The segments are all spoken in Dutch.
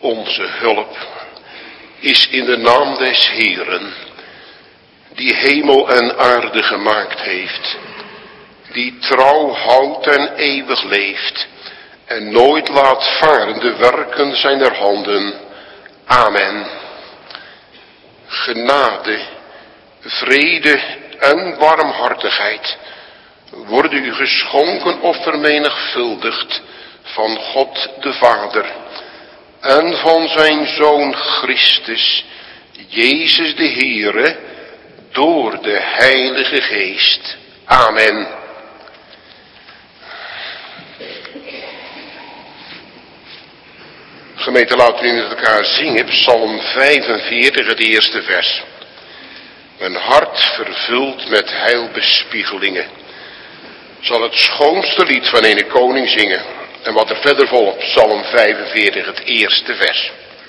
Onze hulp is in de naam des Heeren, die hemel en aarde gemaakt heeft, die trouw houdt en eeuwig leeft en nooit laat varen de werken zijner handen. Amen. Genade, vrede en barmhartigheid worden u geschonken of vermenigvuldigd van God de Vader en van zijn Zoon Christus, Jezus de Heere, door de Heilige Geest. Amen. Gemeente, laten we met elkaar zingen, Psalm 45, het eerste vers. Mijn hart vervuld met heilbespiegelingen zal het schoonste lied van een koning zingen. En wat er verder volgt, Psalm 45, het eerste vers.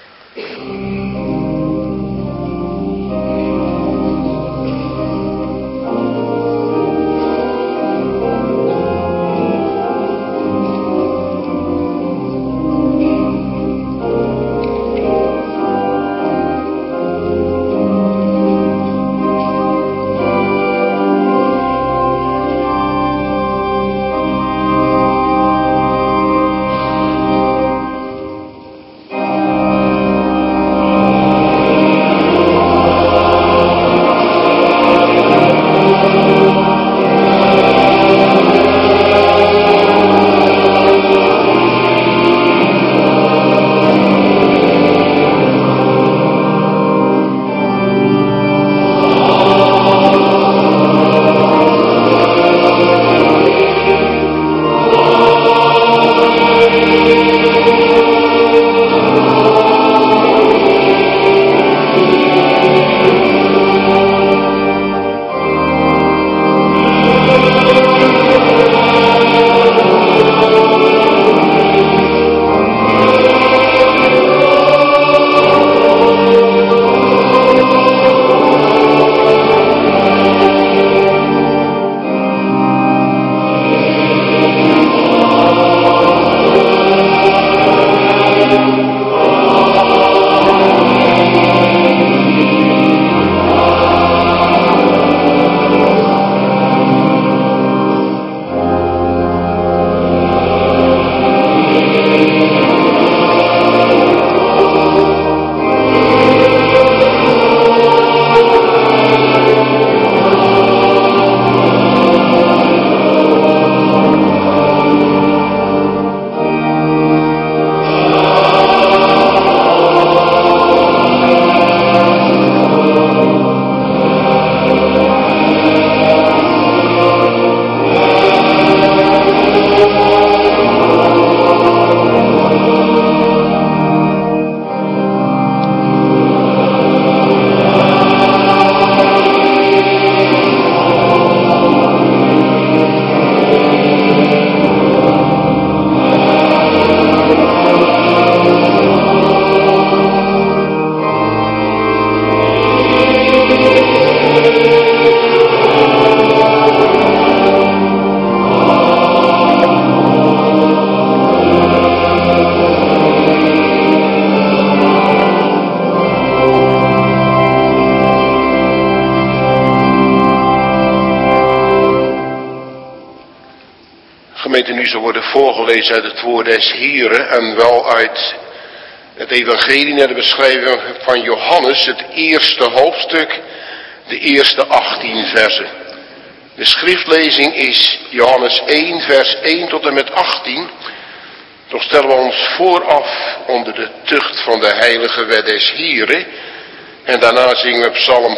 Nu zal worden voorgelezen uit het woord des Heren en wel uit het evangelie naar de beschrijving van Johannes, het eerste hoofdstuk, de eerste 18 versen. De schriftlezing is Johannes 1 vers 1 tot en met 18. Toch stellen we ons vooraf onder de tucht van de heilige wet des Heren en daarna zingen we Psalm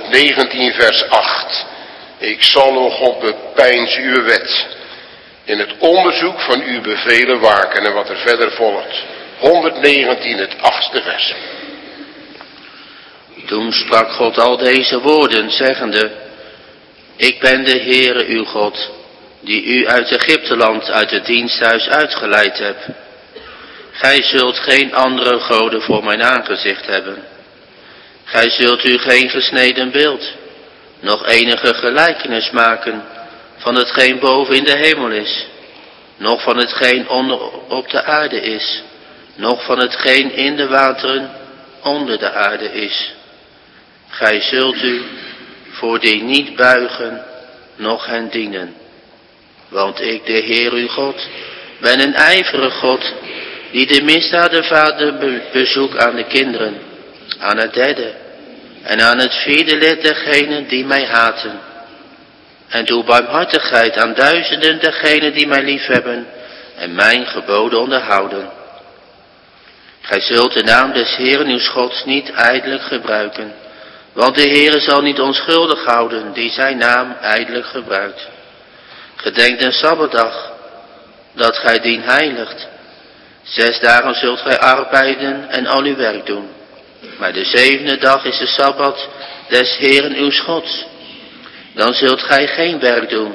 119 vers 8. Ik zal, o God, bepeinzen uw wet. In het onderzoek van uw bevelen waken en wat er verder volgt. 119, het 8e vers. Toen sprak God al deze woorden, zeggende: Ik ben de Heere uw God, die u uit Egypteland, uit het diensthuis uitgeleid heb. Gij zult geen andere goden voor mijn aangezicht hebben. Gij zult u geen gesneden beeld, nog enige gelijkenis maken van hetgeen boven in de hemel is, noch van hetgeen onder op de aarde is, noch van hetgeen in de wateren onder de aarde is. Gij zult u voor die niet buigen, noch hen dienen. Want ik, de Heer uw God, ben een ijverig God, die de misdadenvader bezoekt aan de kinderen, aan het derde en aan het vierde lid dergenen die mij haten. En doe barmhartigheid aan duizenden dergenen die mij liefhebben en mijn geboden onderhouden. Gij zult de naam des Heeren uws Gods niet ijdelijk gebruiken, want de Heere zal niet onschuldig houden die zijn naam ijdelijk gebruikt. Gedenk den Sabbatdag, dat gij dien heiligt. 6 dagen zult gij arbeiden en al uw werk doen. Maar de 7e dag is de Sabbat des Heeren uws Gods. Dan zult gij geen werk doen.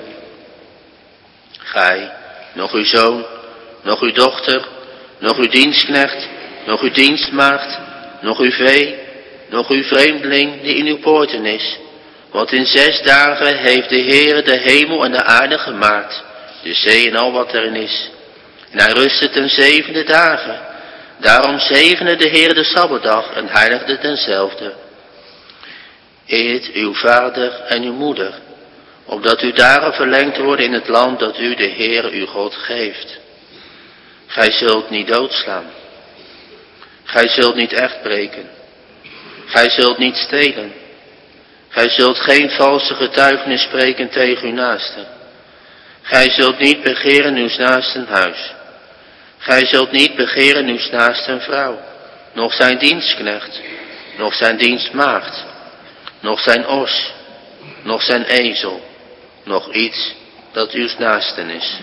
Gij, nog uw zoon, nog uw dochter, nog uw dienstknecht, nog uw dienstmaagd, nog uw vee, nog uw vreemdeling die in uw poorten is. Want in 6 dagen heeft de Heere de hemel en de aarde gemaakt, de zee en al wat erin is. En hij rustte ten 7e dagen. Daarom zegende de Heere de Sabbatdag en heiligde denzelfde. Eert uw vader en uw moeder, opdat uw dagen verlengd worden in het land dat u de Heere uw God geeft. Gij zult niet doodslaan. Gij zult niet echt breken. Gij zult niet stelen. Gij zult geen valse getuigenis spreken tegen uw naaste. Gij zult niet begeren uws naasten huis. Gij zult niet begeren uws naasten vrouw, noch zijn dienstknecht, noch zijn dienstmaagd, noch zijn os, noch zijn ezel, noch iets dat uws naasten is.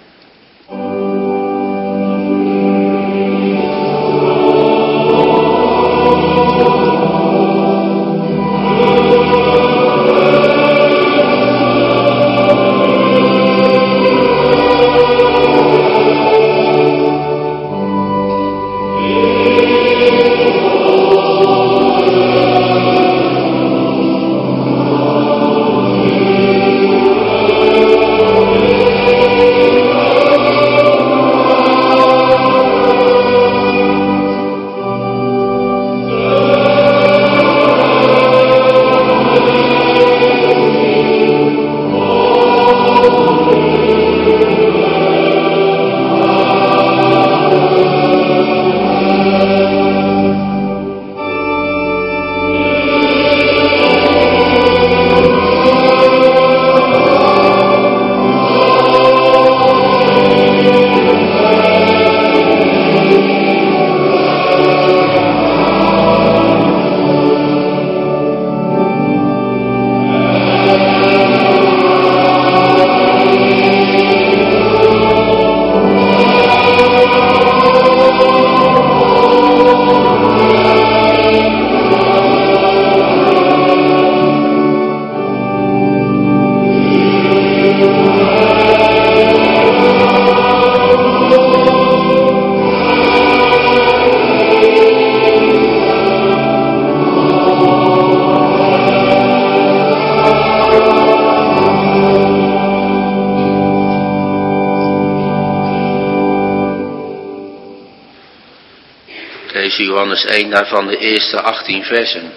Johannes 1, daarvan de eerste 18 versen.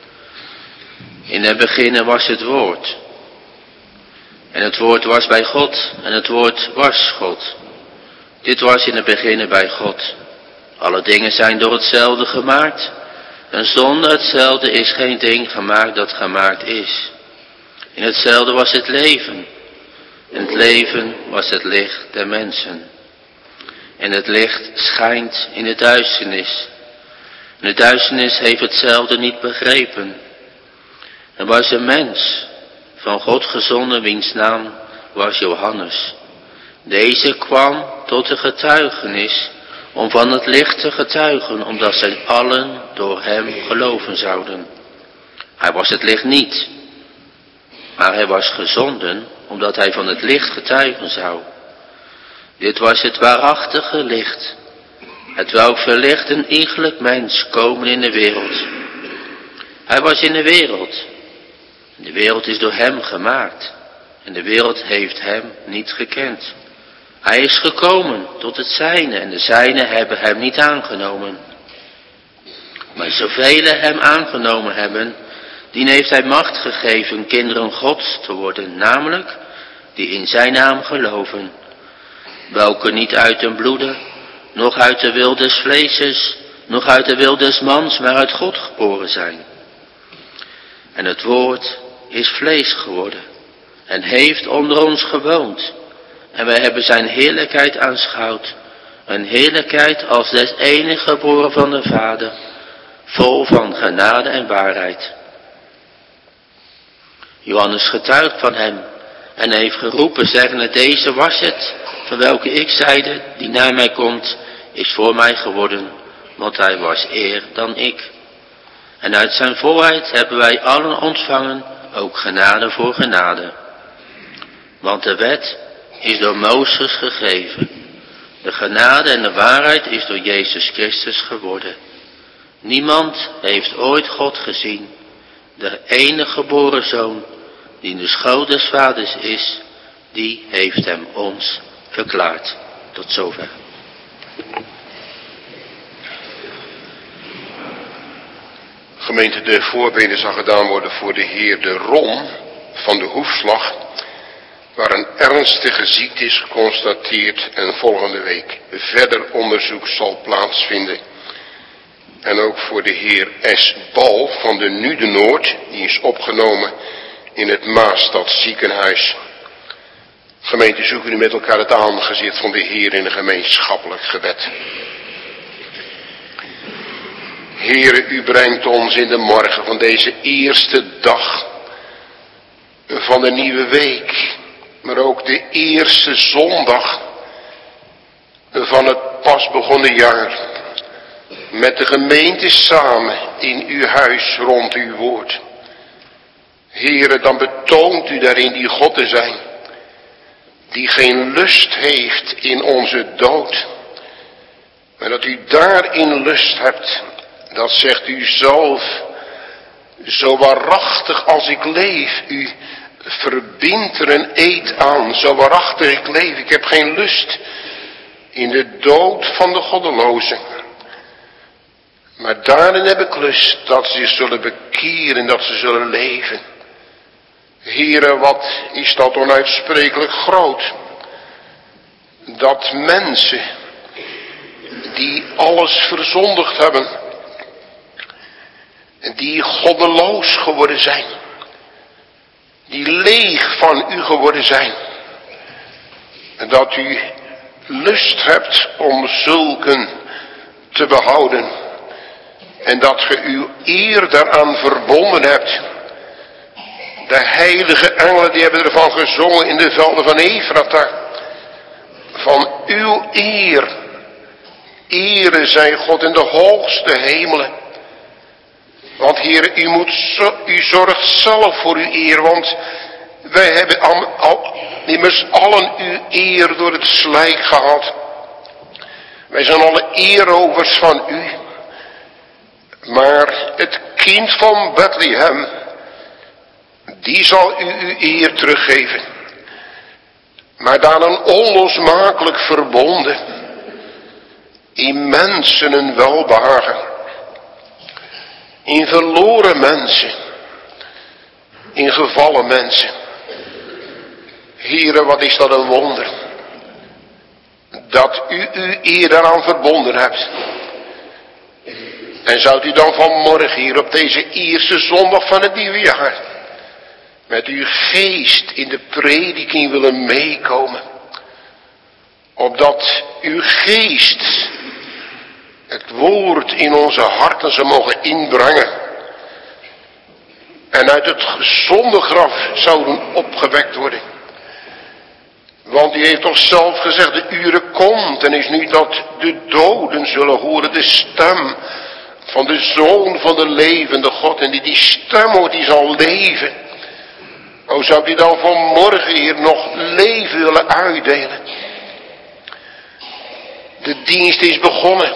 In het begin was het woord. En het woord was bij God. En het woord was God. Dit was in het begin bij God. Alle dingen zijn door hetzelfde gemaakt. En zonder hetzelfde is geen ding gemaakt dat gemaakt is. In hetzelfde was het leven. En het leven was het licht der mensen. En het licht schijnt in de duisternis. En de duisternis heeft hetzelfde niet begrepen. Er was een mens, van God gezonden, wiens naam was Johannes. Deze kwam tot de getuigenis, om van het licht te getuigen, omdat zij allen door hem geloven zouden. Hij was het licht niet, maar hij was gezonden, omdat hij van het licht getuigen zou. Dit was het waarachtige licht, het welk verlicht een iegelijk mens komen in de wereld. Hij was in de wereld. De wereld is door hem gemaakt. En de wereld heeft hem niet gekend. Hij is gekomen tot het zijne en de zijnen hebben hem niet aangenomen. Maar zoveel hem aangenomen hebben, die heeft hij macht gegeven kinderen Gods te worden, namelijk die in zijn naam geloven. Welke niet uit den bloede, noch uit de wil des vleeses, noch uit de wil des mans, maar uit God geboren zijn. En het woord is vlees geworden en heeft onder ons gewoond. En wij hebben zijn heerlijkheid aanschouwd, een heerlijkheid als des enige geboren van de Vader, vol van genade en waarheid. Johannes getuigt van hem en heeft geroepen, zeggende, deze was het, van welke ik zeide, die na mij komt, is voor mij geworden, want hij was eer dan ik. En uit zijn volheid hebben wij allen ontvangen, ook genade voor genade. Want de wet is door Mozes gegeven. De genade en de waarheid is door Jezus Christus geworden. Niemand heeft ooit God gezien. De enige geboren Zoon, die in de schoot des Vaders is, die heeft hem ons verklaard. Tot zover. Gemeente, de voorbeden zal gedaan worden voor de heer De Rom van de Hoefslag, waar een ernstige ziekte is geconstateerd en volgende week verder onderzoek zal plaatsvinden. En ook voor de heer S. Bal van de Nude-Noord, die is opgenomen in het Maastad ziekenhuis. Gemeente, zoeken u met elkaar het aangezicht van de Heer in een gemeenschappelijk gebed. Heere, u brengt ons in de morgen van deze eerste dag van de nieuwe week, maar ook de eerste zondag van het pas begonnen jaar, met de gemeente samen in uw huis rond uw woord. Heere, dan betoont u daarin die God te zijn, die geen lust heeft in onze dood, maar dat u daarin lust hebt. Dat zegt u zelf, zo waarachtig als ik leef, u verbindt er een eed aan, zo waarachtig ik leef, ik heb geen lust in de dood van de goddelozen. Maar daarin heb ik lust dat ze zich zullen bekeren, dat ze zullen leven. Heere, wat is dat onuitsprekelijk groot, dat mensen die alles verzondigd hebben, die goddeloos geworden zijn, die leeg van u geworden zijn, en dat u lust hebt om zulken te behouden, en dat ge uw eer daaraan verbonden hebt. De heilige engelen die hebben ervan gezongen in de velden van Efrata, van uw eer. Ere zij God in de hoogste hemelen. Want Heer, u zorgt zelf voor uw eer, want wij hebben immers allen uw eer door het slijk gehad. Wij zijn alle eerovers van u. Maar het kind van Bethlehem, die zal u uw eer teruggeven. Maar dan een onlosmakelijk verbonden, in mensen een welbehagen, in verloren mensen, in gevallen mensen. Heere, wat is dat een wonder, dat u uw eer daaraan verbonden hebt. En zou u dan vanmorgen hier op deze eerste zondag van het nieuwe jaar met uw geest in de prediking willen meekomen, opdat uw geest het woord in onze harten zou mogen inbrengen en uit het gezonde graf zouden opgewekt worden. Want u heeft toch zelf gezegd, de uren komt en is nu dat de doden zullen horen de stem van de Zoon van de levende God. En die stem hoort, die zal leven. O, zou u dan vanmorgen hier nog leven willen uitdelen? De dienst is begonnen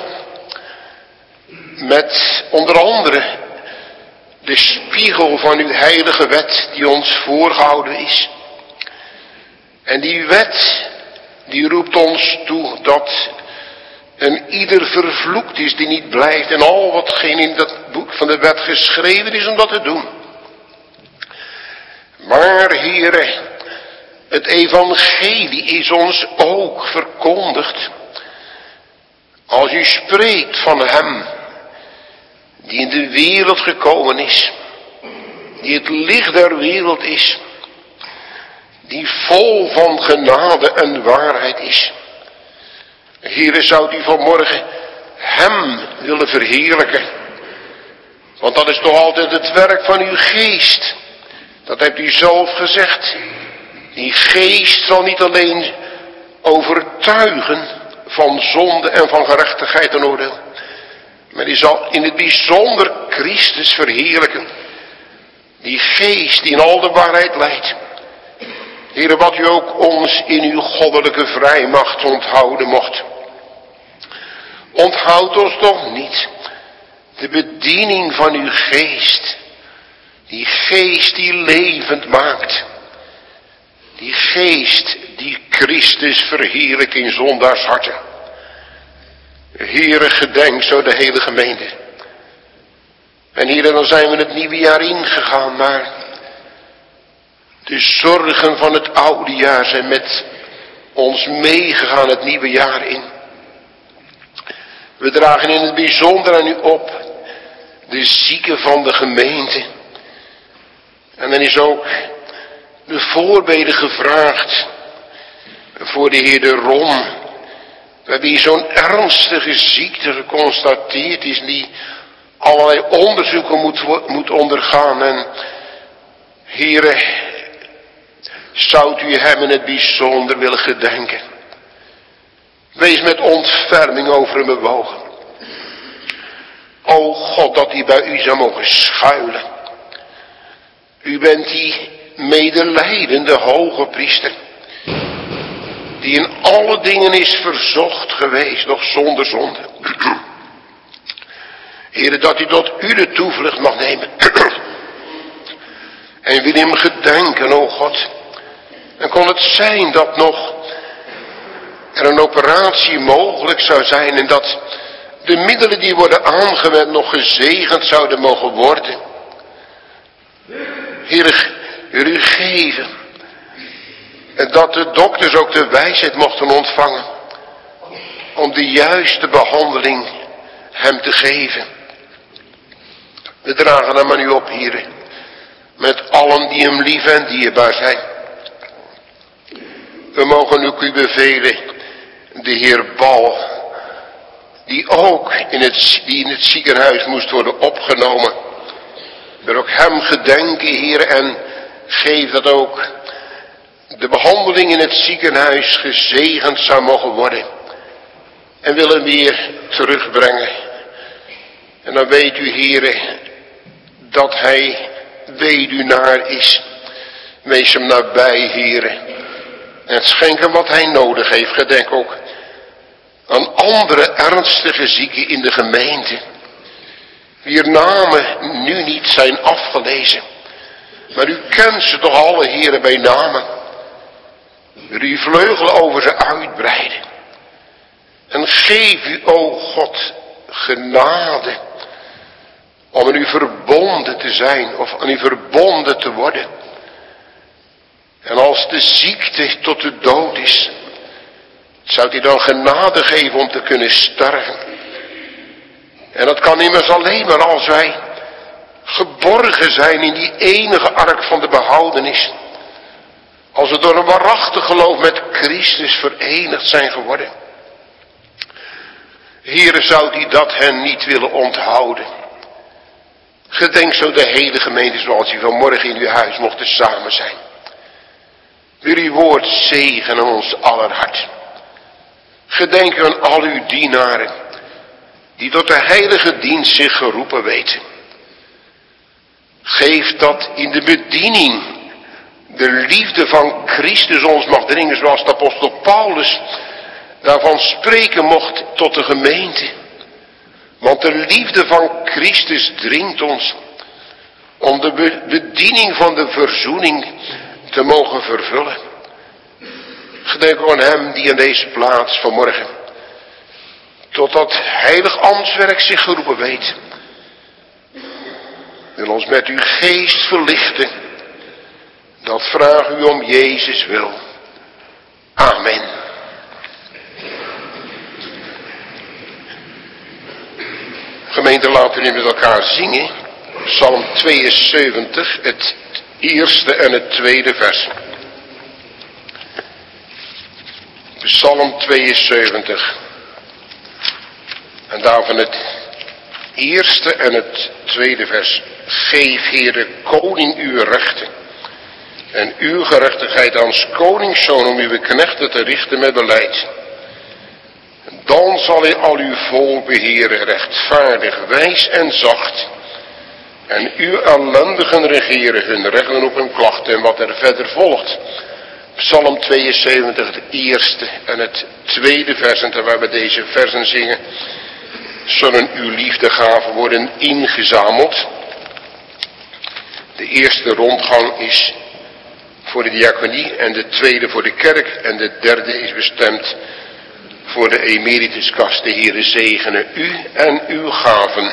met onder andere de spiegel van uw heilige wet die ons voorgehouden is. En die wet, die roept ons toe dat en ieder vervloekt is die niet blijft en al wat geen in dat boek van de wet geschreven is om dat te doen. Maar Heere, het evangelie is ons ook verkondigd. Als u spreekt van hem die in de wereld gekomen is, die het licht der wereld is, die vol van genade en waarheid is. Heere, zou u vanmorgen hem willen verheerlijken. Want dat is toch altijd het werk van uw geest. Dat hebt u zelf gezegd. Die geest zal niet alleen overtuigen van zonde en van gerechtigheid en oordeel. Maar die zal in het bijzonder Christus verheerlijken. Die geest die in al de waarheid leidt. Heere, wat u ook ons in uw goddelijke vrijmacht onthouden mocht. Onthoud ons toch niet de bediening van uw geest. Die geest die levend maakt. Die geest die Christus verheerlijkt in zondaars harten. Heere, gedenk zo de hele gemeente. En Heere, dan zijn we het nieuwe jaar ingegaan, maar de zorgen van het oude jaar zijn met ons meegegaan het nieuwe jaar in. We dragen in het bijzonder aan u op de zieken van de gemeente. En dan is ook de voorbeden gevraagd voor de heer de Rom, bij wie zo'n ernstige ziekte geconstateerd is, die allerlei onderzoeken moet ondergaan. En Heere, zou u hem in het bijzonder willen gedenken. Wees met ontferming over hem bewogen. O God, dat hij bij u zou mogen schuilen. U bent die medelijdende hoge priester, die in alle dingen is verzocht geweest, nog zonder zonde. Heere, dat u tot u de toevlucht mag nemen. En wil hem gedenken, o God. En kon het zijn dat nog er een operatie mogelijk zou zijn en dat de middelen die worden aangewend nog gezegend zouden mogen worden. Heere, wil u geven. En dat de dokters ook de wijsheid mochten ontvangen. Om de juiste behandeling hem te geven. We dragen hem aan u op, Heere. Met allen die hem lief en dierbaar zijn. We mogen ook u bevelen. De heer Bal. Die ook in het ziekenhuis moest worden opgenomen. Wil ook hem gedenken, Heer, en geef dat ook de behandeling in het ziekenhuis gezegend zou mogen worden. En wil hem weer terugbrengen. En dan weet u, Heer, dat hij weduwnaar is. Wees hem nabij, Heer. En schenk hem wat hij nodig heeft. Gedenk ook aan andere ernstige zieken in de gemeente. Wier namen nu niet zijn afgelezen. Maar u kent ze toch alle, Heren, bij namen. Wil u vleugelen over ze uitbreiden. En geef u, o God, genade. Om aan u verbonden te zijn. Of aan u verbonden te worden. En als de ziekte tot de dood is. Zou u dan genade geven om te kunnen sterven. En dat kan immers alleen maar als wij geborgen zijn in die enige ark van de behoudenis. Als we door een waarachtig geloof met Christus verenigd zijn geworden. Heere, zou u dat hen niet willen onthouden. Gedenk zo de hele gemeente zoals u vanmorgen in uw huis mochten samen zijn. Wil uw woord zegenen aan ons aller hart. Gedenk aan al uw dienaren, die tot de heilige dienst zich geroepen weten. Geef dat in de bediening de liefde van Christus ons mag dringen, zoals de apostel Paulus daarvan spreken mocht tot de gemeente. Want de liefde van Christus dringt ons om de bediening van de verzoening te mogen vervullen. terugdenken aan hem die aan deze plaats vanmorgen tot dat heilig ambtswerk zich geroepen weet. Wil ons met uw geest verlichten. Dat vraag u om Jezus wil. Amen. Gemeente, laten we nu met elkaar zingen. Psalm 72, het eerste en het tweede vers. Psalm 72. En daarvan het eerste en het tweede vers. Geef, Heere, koning uw rechten. En uw gerechtigheid als koningszoon om uw knechten te richten met beleid. Dan zal hij al uw volk beheren, rechtvaardig, wijs en zacht. En uw ellendigen regeren hun rechten op hun klachten. En wat er verder volgt. Psalm 72, het eerste en het tweede vers. En terwijl we deze versen zingen, zullen uw liefdegaven worden ingezameld. De eerste rondgang is voor de diaconie en de tweede voor de kerk. En de derde is bestemd voor de emerituskast. De Heere zegene u en uw gaven.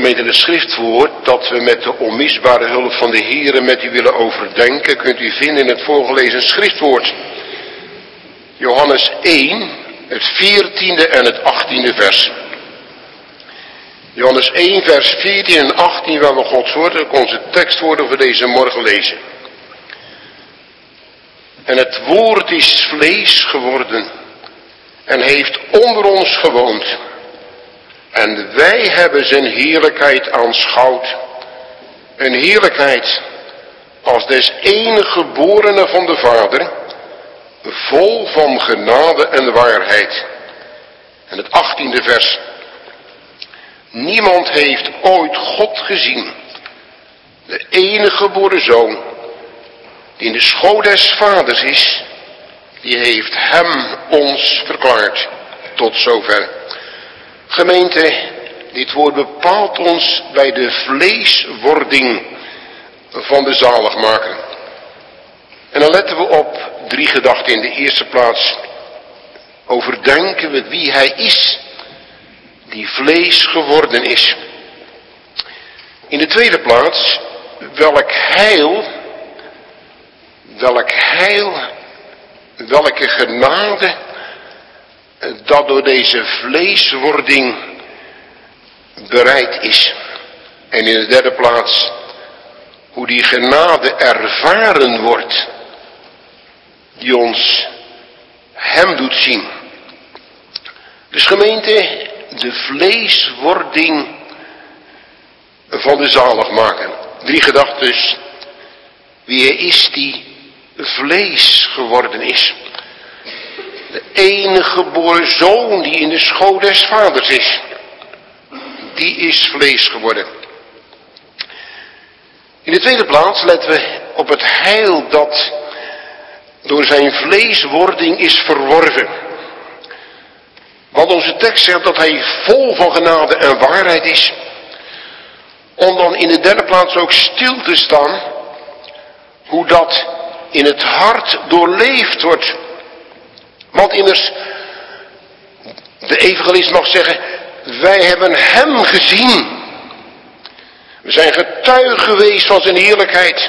Gemeente, het schriftwoord dat we met de onmisbare hulp van de Heere met u willen overdenken, kunt u vinden in het voorgelezen schriftwoord. Johannes 1, het 14e en het 18e vers. Johannes 1, vers 14 en 18, waar we Gods woord, ook onze tekstwoorden voor deze morgen lezen. En het woord is vlees geworden en heeft onder ons gewoond. En wij hebben zijn heerlijkheid aanschouwd. Een heerlijkheid als des enige geborene van de Vader, vol van genade en waarheid. En het 18e vers. Niemand heeft ooit God gezien. De enige geboren Zoon, die in de schoot des Vaders is, die heeft hem ons verklaard. Tot zover. Gemeente, dit woord bepaalt ons bij de vleeswording van de zaligmaker. En dan letten we op 3 gedachten. In de eerste plaats overdenken we wie hij is, die vlees geworden is. In de tweede plaats, welk heil, welke genade dat door deze vleeswording bereid is. En in de derde plaats, hoe die genade ervaren wordt, die ons hem doet zien. Dus gemeente, de vleeswording van de zaligmaker. 3 gedachten. Wie hij is die vlees geworden is. De enige geboren Zoon die in de schoot des Vaders is. Die is vlees geworden. In de tweede plaats letten we op het heil dat door zijn vleeswording is verworven. Want onze tekst zegt dat hij vol van genade en waarheid is. Om dan in de derde plaats ook stil te staan hoe dat in het hart doorleefd wordt. Want immers, de evangelist mag zeggen, wij hebben hem gezien. We zijn getuige geweest van zijn heerlijkheid.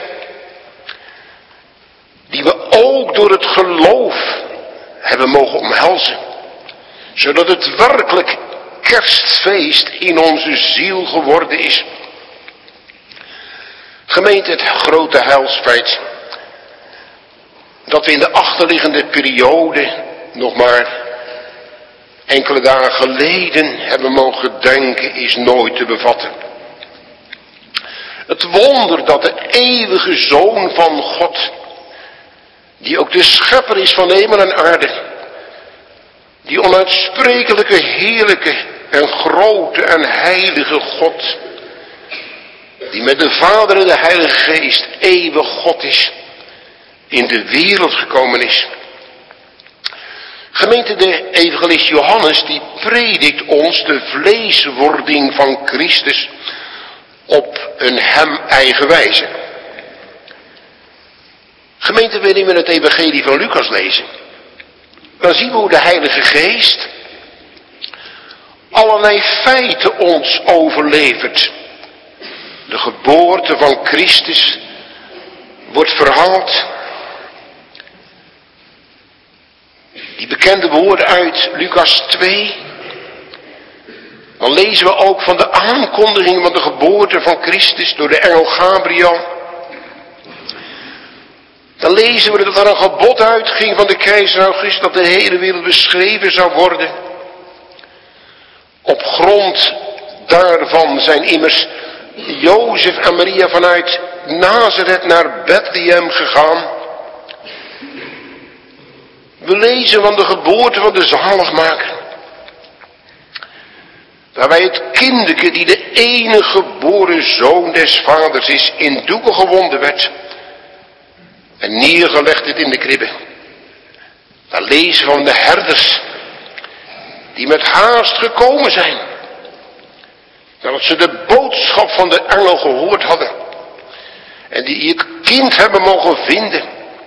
Die we ook door het geloof hebben mogen omhelzen. Zodat het werkelijk kerstfeest in onze ziel geworden is. Gemeente, het grote heilsfeit dat we in de achterliggende periode nog maar enkele dagen geleden hebben mogen denken, is nooit te bevatten. Het wonder dat de eeuwige Zoon van God, die ook de schepper is van hemel en aarde, die onuitsprekelijke, heerlijke en grote en heilige God, die met de Vader en de Heilige Geest eeuwig God is, in de wereld gekomen is. Gemeente, de evangelist Johannes die predikt ons de vleeswording van Christus op een hem eigen wijze. Gemeente, wanneer we het evangelie van Lucas lezen, dan zien we hoe de Heilige Geest allerlei feiten ons overlevert. De geboorte van Christus wordt verhaald. Die bekende woorden uit Lucas 2. Dan lezen we ook van de aankondiging van de geboorte van Christus door de engel Gabriel. Dan lezen we dat er een gebod uitging van de keizer Augustus dat de hele wereld beschreven zou worden. Op grond daarvan zijn immers Jozef en Maria vanuit Nazareth naar Bethlehem gegaan. We lezen van de geboorte van de zaligmaker. Waarbij het kindeke die de enige geboren Zoon des Vaders is, in doeken gewonden werd. En neergelegd het in de kribbe. Daar lezen we van de herders. Die met haast gekomen zijn. Nadat ze de boodschap van de engel gehoord hadden. En die het kind hebben mogen vinden.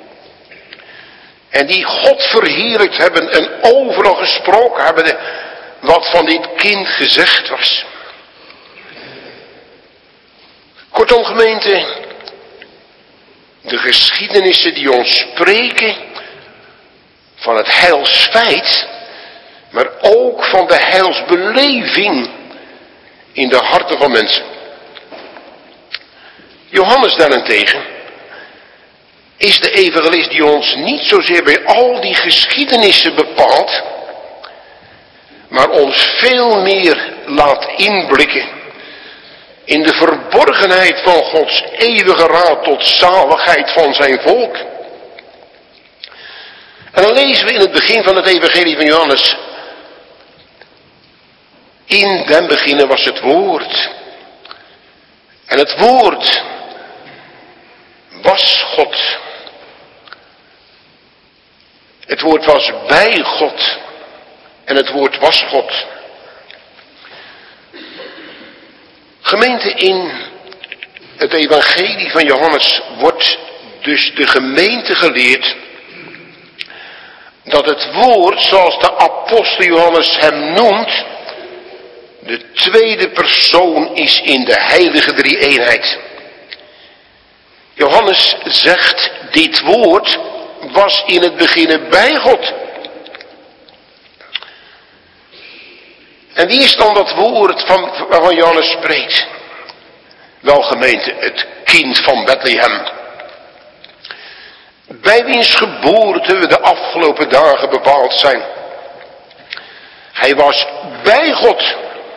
En die God verheerlijkt hebben en overal gesproken hebben wat van dit kind gezegd was. Kortom, gemeente, de geschiedenissen die ons spreken van het heilsfeit, maar ook van de heilsbeleving in de harten van mensen. Johannes daarentegen is de evangelist die ons niet zozeer bij al die geschiedenissen bepaalt, maar ons veel meer laat inblikken in de verborgenheid van Gods eeuwige raad tot zaligheid van zijn volk. En dan lezen we in het begin van het evangelie van Johannes: in den beginnen was het woord. En het woord was God. Het woord was bij God. En het woord was God. Gemeente, in het evangelie van Johannes wordt dus de gemeente geleerd dat het woord, zoals de apostel Johannes hem noemt, de tweede persoon is in de heilige drie-eenheid. Johannes zegt, dit woord was in het begin bij God. En wie is dan dat woord waarvan Johannes spreekt? Wel, gemeente, het kind van Bethlehem. Bij wiens geboorte we de afgelopen dagen bepaald zijn. Hij was bij God.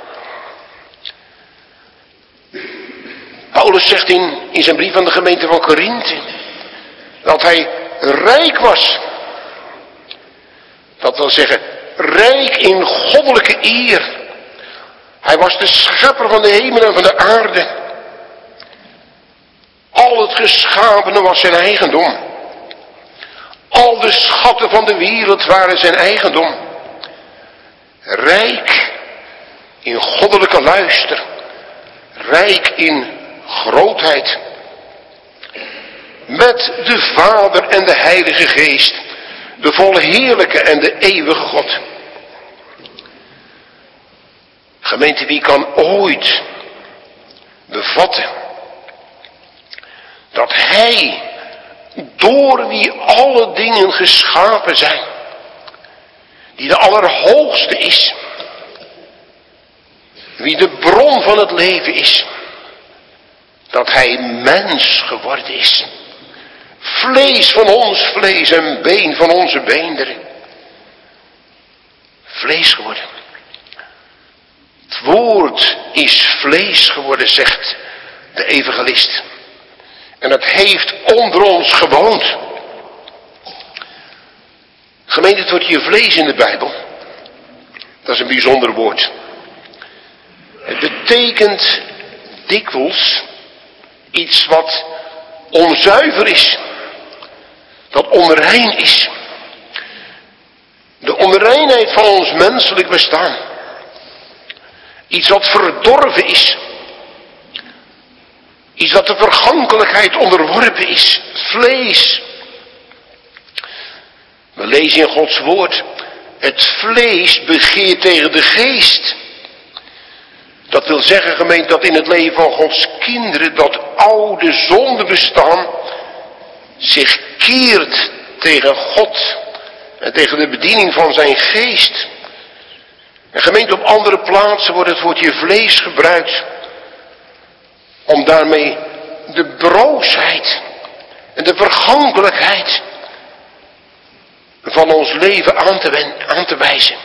Paulus zegt in zijn brief aan de gemeente van Korinthe dat hij rijk was. Dat wil zeggen, rijk in goddelijke eer. Hij was de schepper van de hemel en van de aarde. Al het geschapene was zijn eigendom. Al de schatten van de wereld waren zijn eigendom. Rijk in goddelijke luister. Rijk in grootheid. Met de Vader en de Heilige Geest. De volle heerlijke en de eeuwige God. Gemeente, wie kan ooit bevatten dat hij, door wie alle dingen geschapen zijn, die de Allerhoogste is, wie de bron van het leven is, dat hij mens geworden is. Vlees van ons vlees en been van onze beenderen. Vlees geworden. Het woord is vlees geworden, zegt de evangelist. En het heeft onder ons gewoond. Gemeente, het wordt hier vlees in de Bijbel. Dat is een bijzonder woord. Het betekent dikwijls iets wat onzuiver is. Dat onrein is. De onreinheid van ons menselijk bestaan. Iets wat verdorven is. Iets wat de vergankelijkheid onderworpen is. Vlees. We lezen in Gods woord. Het vlees begeert tegen de geest. Dat wil zeggen, gemeente, dat in het leven van Gods kinderen dat oude zondebestaan zich keert tegen God en tegen de bediening van zijn geest. En gemeente, op andere plaatsen wordt het woordje vlees gebruikt om daarmee de broosheid en de vergankelijkheid van ons leven aan te wijzen.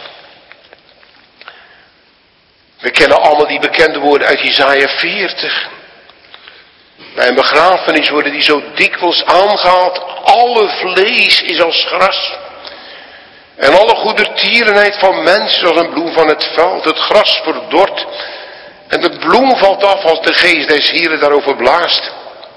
We kennen allemaal die bekende woorden uit Jesaja 40. Bij een begrafenis worden die zo dikwijls aangehaald. Alle vlees is als gras. En alle goedertierenheid van mensen is als een bloem van het veld. Het gras verdort. En de bloem valt af als de geest des Heren daarover blaast.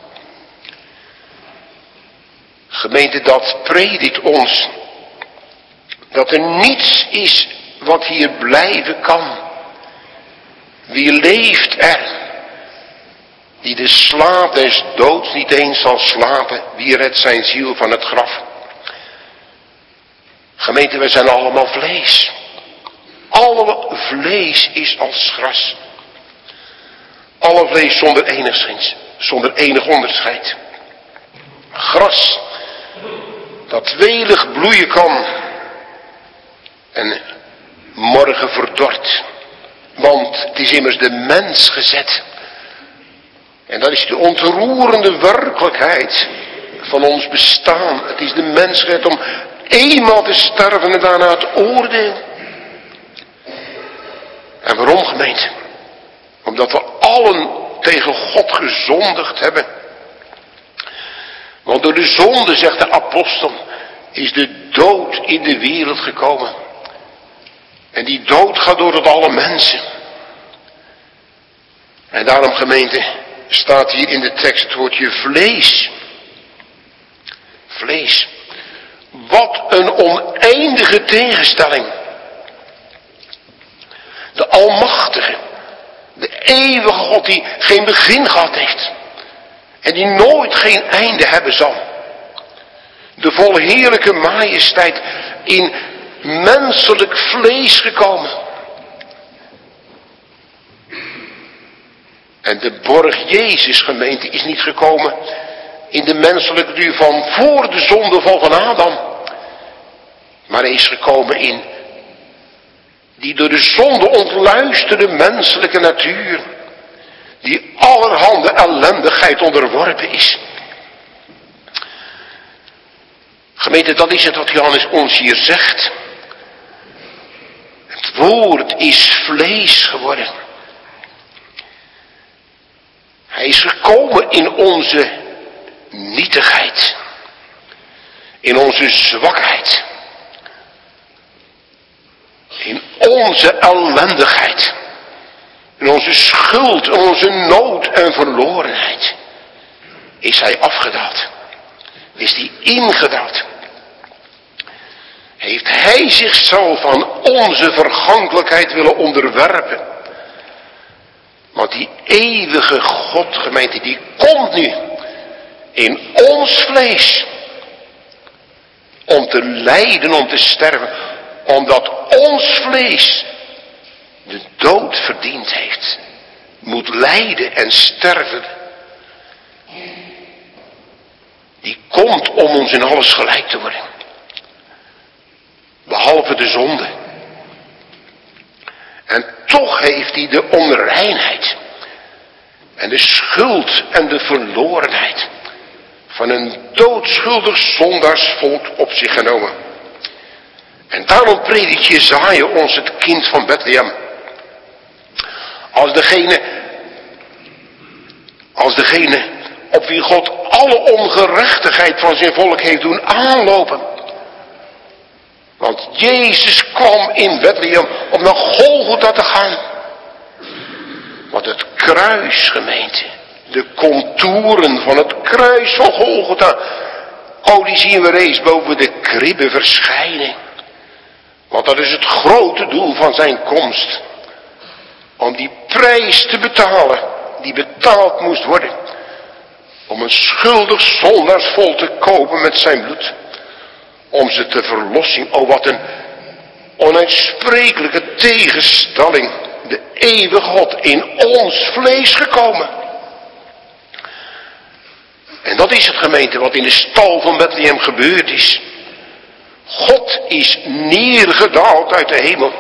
Gemeente, dat predikt ons. Dat er niets is wat hier blijven kan. Wie leeft er, die de slaap des doods niet eens zal slapen, wie redt zijn ziel van het graf? Gemeente, we zijn allemaal vlees. Alle vlees is als gras. Alle vlees zonder enigszins zonder enig onderscheid. Gras dat welig bloeien kan en morgen verdort. Want het is immers de mens gezet. En dat is de ontroerende werkelijkheid van ons bestaan. Het is de mens gezet om eenmaal te sterven en daarna het oordeel. En waarom, gemeente? Omdat we allen tegen God gezondigd hebben. Want door de zonde, zegt de apostel, is de dood in de wereld gekomen. En die dood gaat door tot alle mensen. En daarom, gemeente, staat hier in de tekst het woordje vlees. Vlees. Wat een oneindige tegenstelling. De Almachtige, de eeuwige God die geen begin gehad heeft. En die nooit geen einde hebben zal. De volle heerlijke majesteit in menselijk vlees gekomen. En de borg Jezus, gemeente, is niet gekomen in de menselijke duur van voor de zondeval van Adam. Maar hij is gekomen in die door de zonde ontluisterde menselijke natuur. Die allerhande ellendigheid onderworpen is. Gemeente, dat is het wat Johannes ons hier zegt. Het woord is vlees geworden. Hij is gekomen in onze nietigheid. In onze zwakheid. In onze ellendigheid. In onze schuld, in onze nood en verlorenheid. Is hij afgedaald. Is hij ingedaald. Heeft hij zichzelf aan onze vergankelijkheid willen onderwerpen. Want die eeuwige God, gemeente, die komt nu in ons vlees. Om te lijden, om te sterven. Omdat ons vlees de dood verdiend heeft. Moet lijden en sterven. Die komt om ons in alles gelijk te worden. Behalve de zonde. En toch heeft hij de onreinheid. En de schuld en de verlorenheid. Van een doodschuldig zondaarsvolk op zich genomen. En daarom predikt Jesaja ons het kind van Bethlehem. Als degene op wie God alle ongerechtigheid van zijn volk heeft doen aanlopen. Want Jezus kwam in Bethlehem om naar Golgotha te gaan. Want het kruis, gemeente, de contouren van het kruis van Golgotha, die zien we reeds boven de kribbe verschijnen. Want dat is het grote doel van zijn komst. Om die prijs te betalen, die betaald moest worden. Om een schuldig zondaarsvolk te kopen met zijn bloed. Om ze te verlossen. Oh, wat een onuitsprekelijke tegenstelling. De eeuwige God in ons vlees gekomen. En dat is het, gemeente, wat in de stal van Bethlehem gebeurd is. God is neergedaald uit de hemel.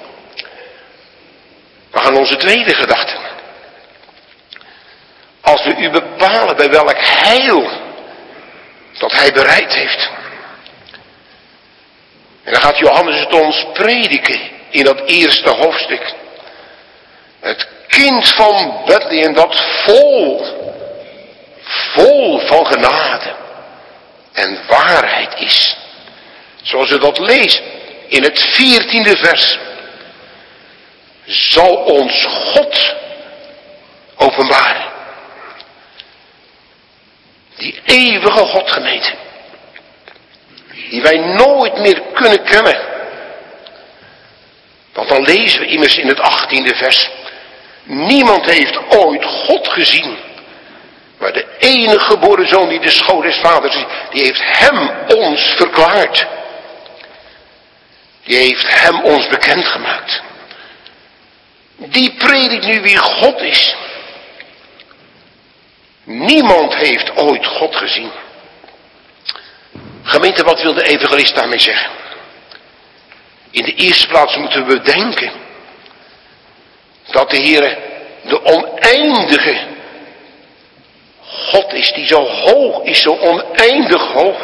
We gaan onze tweede gedachte. Als we u bepalen bij welk heil dat hij bereid heeft. En dan gaat Johannes het ons prediken in dat eerste hoofdstuk. Het kind van Bethlehem dat vol van genade en waarheid is. Zoals we dat lezen in het 14e vers. Zal ons God openbaren. Die eeuwige God, gemeente. Die wij nooit meer kunnen kennen. Want dan lezen we immers in het 18e vers. Niemand heeft ooit God gezien. Maar de enige geboren zoon die de schoot des vaders is, die heeft hem ons verklaard. Die heeft hem ons bekendgemaakt. Die predikt nu wie God is. Niemand heeft ooit God gezien. Gemeente, wat wil de evangelist daarmee zeggen? In de eerste plaats moeten we bedenken dat de Heere de oneindige God is, die zo hoog is, zo oneindig hoog.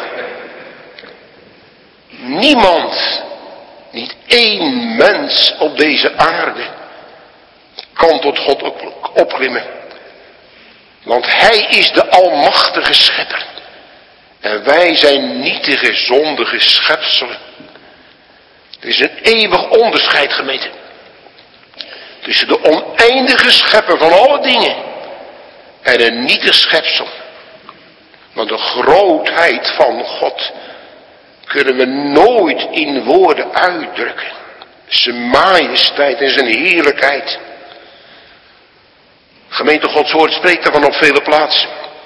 Niemand, niet één mens op deze aarde kan tot God opklimmen. Want Hij is de almachtige schepper. En wij zijn nietige, zondige schepselen. Er is een eeuwig onderscheid, gemeente, tussen de oneindige schepper van alle dingen en een nietig schepsel. Want de grootheid van God kunnen we nooit in woorden uitdrukken. Zijn majesteit en zijn heerlijkheid. Gemeente, Gods woord spreekt daarvan op vele plaatsen.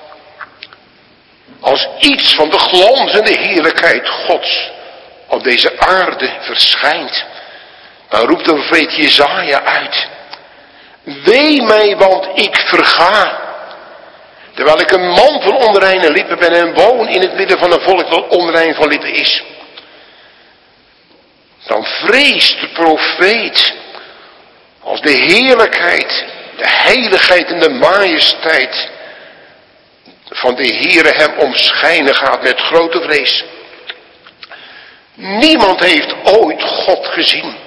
Als iets van de glanzende heerlijkheid Gods op deze aarde verschijnt, dan roept de profeet Jesaja uit: wee mij, want ik verga, terwijl ik een man van onreine lippen ben en woon in het midden van een volk dat onrein van lippen is. Dan vreest de profeet als de heerlijkheid, de heiligheid en de majesteit van de Heere hem omschijnen gaat met grote vrees. Niemand heeft ooit God gezien.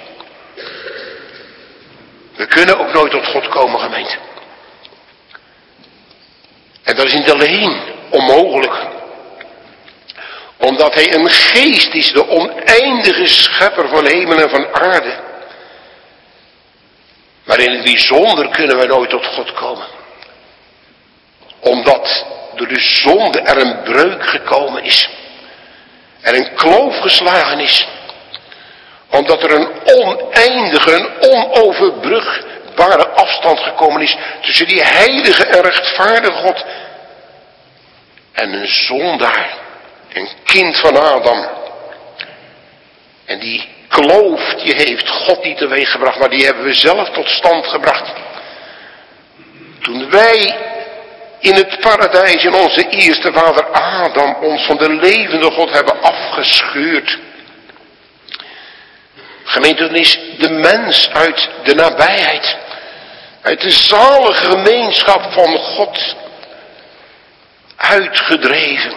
We kunnen ook nooit tot God komen, gemeente. En dat is niet alleen onmogelijk, omdat Hij een geest is, de oneindige schepper van hemel en van aarde. Maar in het bijzonder kunnen we nooit tot God komen. Omdat door de zonde er een breuk gekomen is. Er een kloof geslagen is. Omdat er een oneindige, een onoverbrugbare afstand gekomen is tussen die heilige en rechtvaardige God en een zondaar, een kind van Adam. En die kloof, die heeft God niet teweeggebracht, maar die hebben we zelf tot stand gebracht. Toen wij in het paradijs in onze eerste vader Adam ons van de levende God hebben afgescheurd. Gemeente, dan is de mens uit de nabijheid, uit de zalige gemeenschap van God uitgedreven.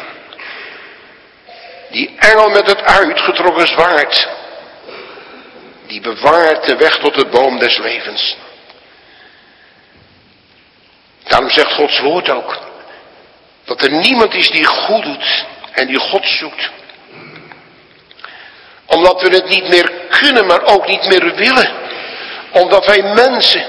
Die engel met het uitgetrokken zwaard, die bewaart de weg tot de boom des levens. Daarom zegt Gods woord ook, dat er niemand is die goed doet en die God zoekt. Omdat we het niet meer kunnen, maar ook niet meer willen. Omdat wij mensen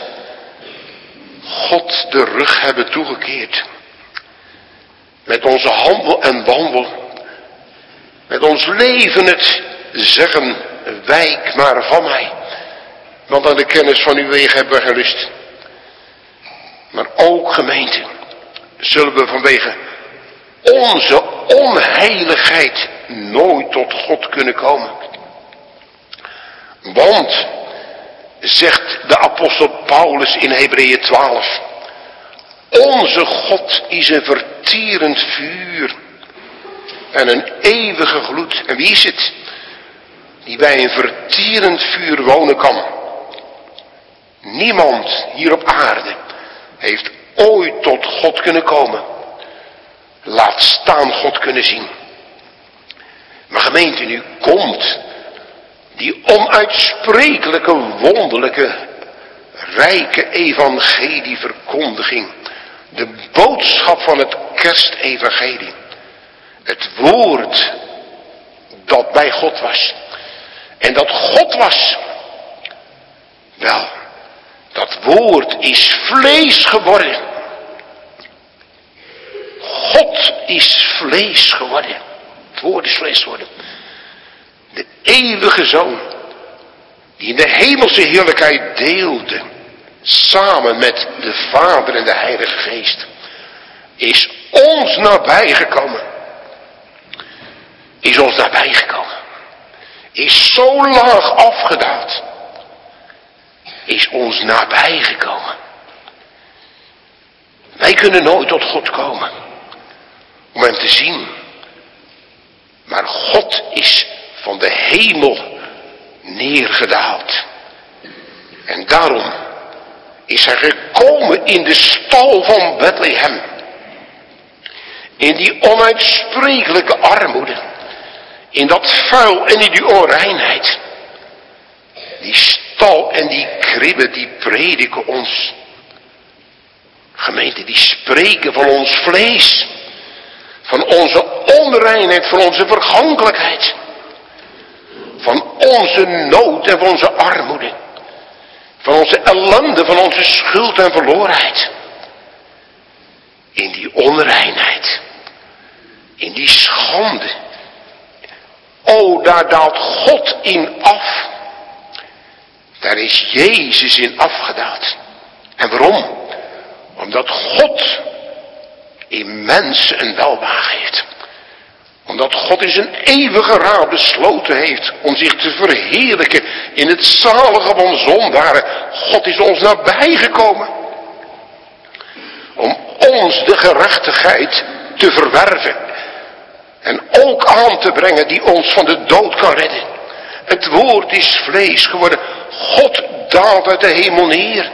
God de rug hebben toegekeerd. Met onze handel en wandel. Met ons leven het zeggen, wijk maar van mij. Want aan de kennis van uw wegen hebben we gerust. Maar ook, gemeente, zullen we vanwege onze onheiligheid nooit tot God kunnen komen. Want, zegt de apostel Paulus in Hebreeën 12, onze God is een verterend vuur en een eeuwige gloed. En wie is het die bij een verterend vuur wonen kan? Niemand hier op aarde heeft ooit tot God kunnen komen. Laat staan God kunnen zien. Maar gemeente, nu komt die onuitsprekelijke, wonderlijke, rijke evangelieverkondiging. De boodschap van het kerstevangelie. Het woord dat bij God was. En dat God was. Wel, dat woord is vlees geworden. God is vlees geworden. Het woord is vlees geworden. De eeuwige Zoon, die in de hemelse heerlijkheid deelde, samen met de Vader en de Heilige Geest, is ons nabijgekomen. Is ons nabijgekomen. Is zo laag afgedaald. Is ons nabijgekomen. Wij kunnen nooit tot God komen om hem te zien. Maar God is van de hemel neergedaald. En daarom is hij gekomen in de stal van Bethlehem. In die onuitsprekelijke armoede. In dat vuil en in die onreinheid. Die stal en die kribben die prediken ons. Gemeente, die spreken van ons vlees. Van onze onreinheid, van onze vergankelijkheid. Van onze nood en van onze armoede. Van onze ellende, van onze schuld en verlorenheid. In die onreinheid. In die schande. O, daar daalt God in af. Daar is Jezus in afgedaald. En waarom? Omdat God in mensen een welbehagen heeft. Omdat God in zijn eeuwige raad besloten heeft om zich te verheerlijken in het zalige van zondaren. God is ons nabijgekomen. Om ons de gerechtigheid te verwerven. En ook aan te brengen die ons van de dood kan redden. Het woord is vlees geworden. God daalt uit de hemel neer.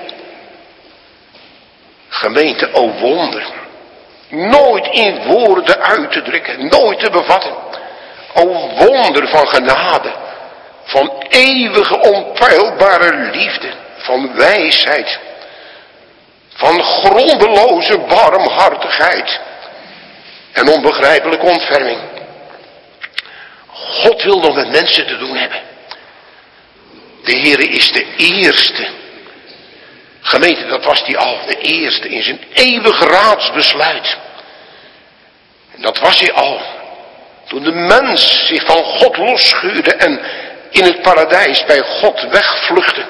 Gemeente, o wonder. Nooit in woorden uit te drukken. Nooit te bevatten. O wonder van genade. Van eeuwige onpeilbare liefde. Van wijsheid. Van grondeloze barmhartigheid. En onbegrijpelijke ontferming. God wil nog met mensen te doen hebben. De Heere is de eerste. Gemeente, dat was die al. De eerste in zijn eeuwig raadsbesluit. En dat was hij al. Toen de mens zich van God losschuurde en in het paradijs bij God wegvluchtte.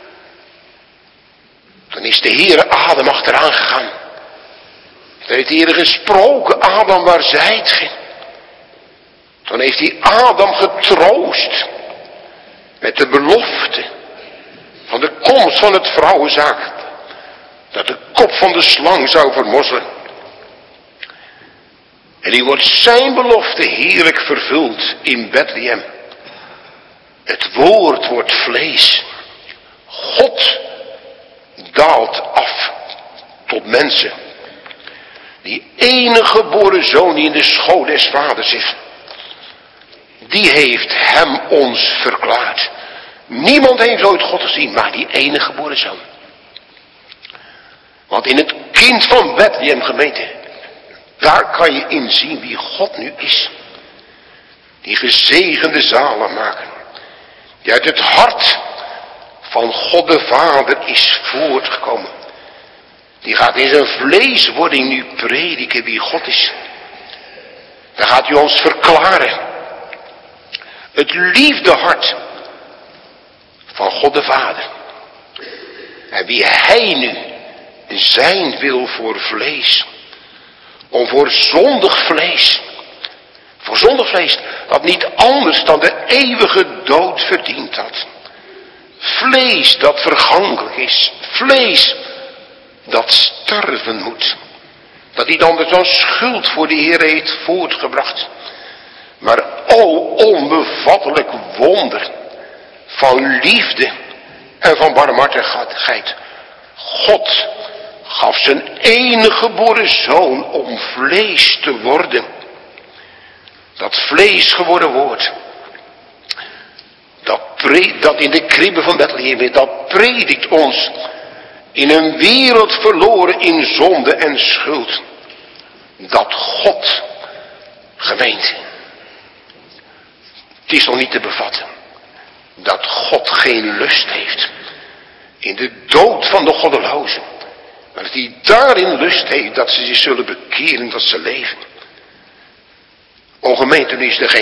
Dan is de Heere Adam achteraan gegaan. Toen heeft de Heere gesproken, Adam, waar zijt ge? Toen heeft hij Adam getroost. Met de belofte van de komst van het vrouwenzaak. Dat de kop van de slang zou vermorzelen. En die wordt zijn belofte heerlijk vervuld in Bethlehem. Het woord wordt vlees. God daalt af tot mensen. Die enige geboren zoon die in de schoot des vaders is. Die heeft hem ons verklaard. Niemand heeft ooit God gezien, maar die enige geboren zoon. Want in het kind van Bethlehem, gemeente, daar kan je in zien wie God nu is. Die gezegende zalenmaker. Die uit het hart van God de Vader is voortgekomen. Die gaat in zijn vleeswording nu prediken wie God is. Dan gaat hij ons verklaren. Het liefdehart van God de Vader. En wie hij nu zijn wil voor vlees. Om voor zondig vlees. Voor zondig vlees dat niet anders dan de eeuwige dood verdiend had. Vlees dat vergankelijk is. Vlees dat sterven moet. Dat niet anders dan schuld voor de Heer heeft voortgebracht. Maar o onbevattelijk wonder van liefde en van barmhartigheid. God gaf zijn enige geboren zoon om vlees te worden. Dat vlees geworden woord. Dat in de kribben van Bethlehem is. Dat predikt ons in een wereld verloren in zonde en schuld. Dat God, gemeente, het is nog niet te bevatten. Dat God geen lust heeft in de dood van de goddelozen. Maar dat hij daarin lust heeft dat ze zich zullen bekeren, dat ze leven. O gemeente, nu is er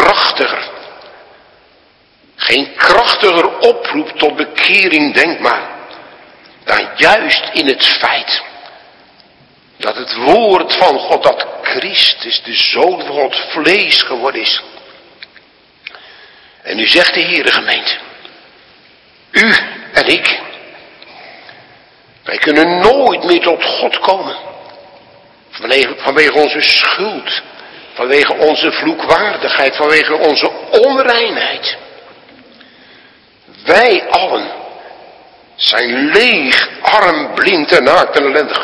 geen krachtiger oproep tot bekering denkbaar. Dan juist in het feit dat het woord van God, dat Christus, de Zoon van God, vlees geworden is. En nu zegt de Heere gemeente, u en ik, wij kunnen nooit meer tot God komen Vanwege onze schuld. Vanwege onze vloekwaardigheid. Vanwege onze onreinheid. Wij allen zijn leeg, arm, blind en naakt en ellendig.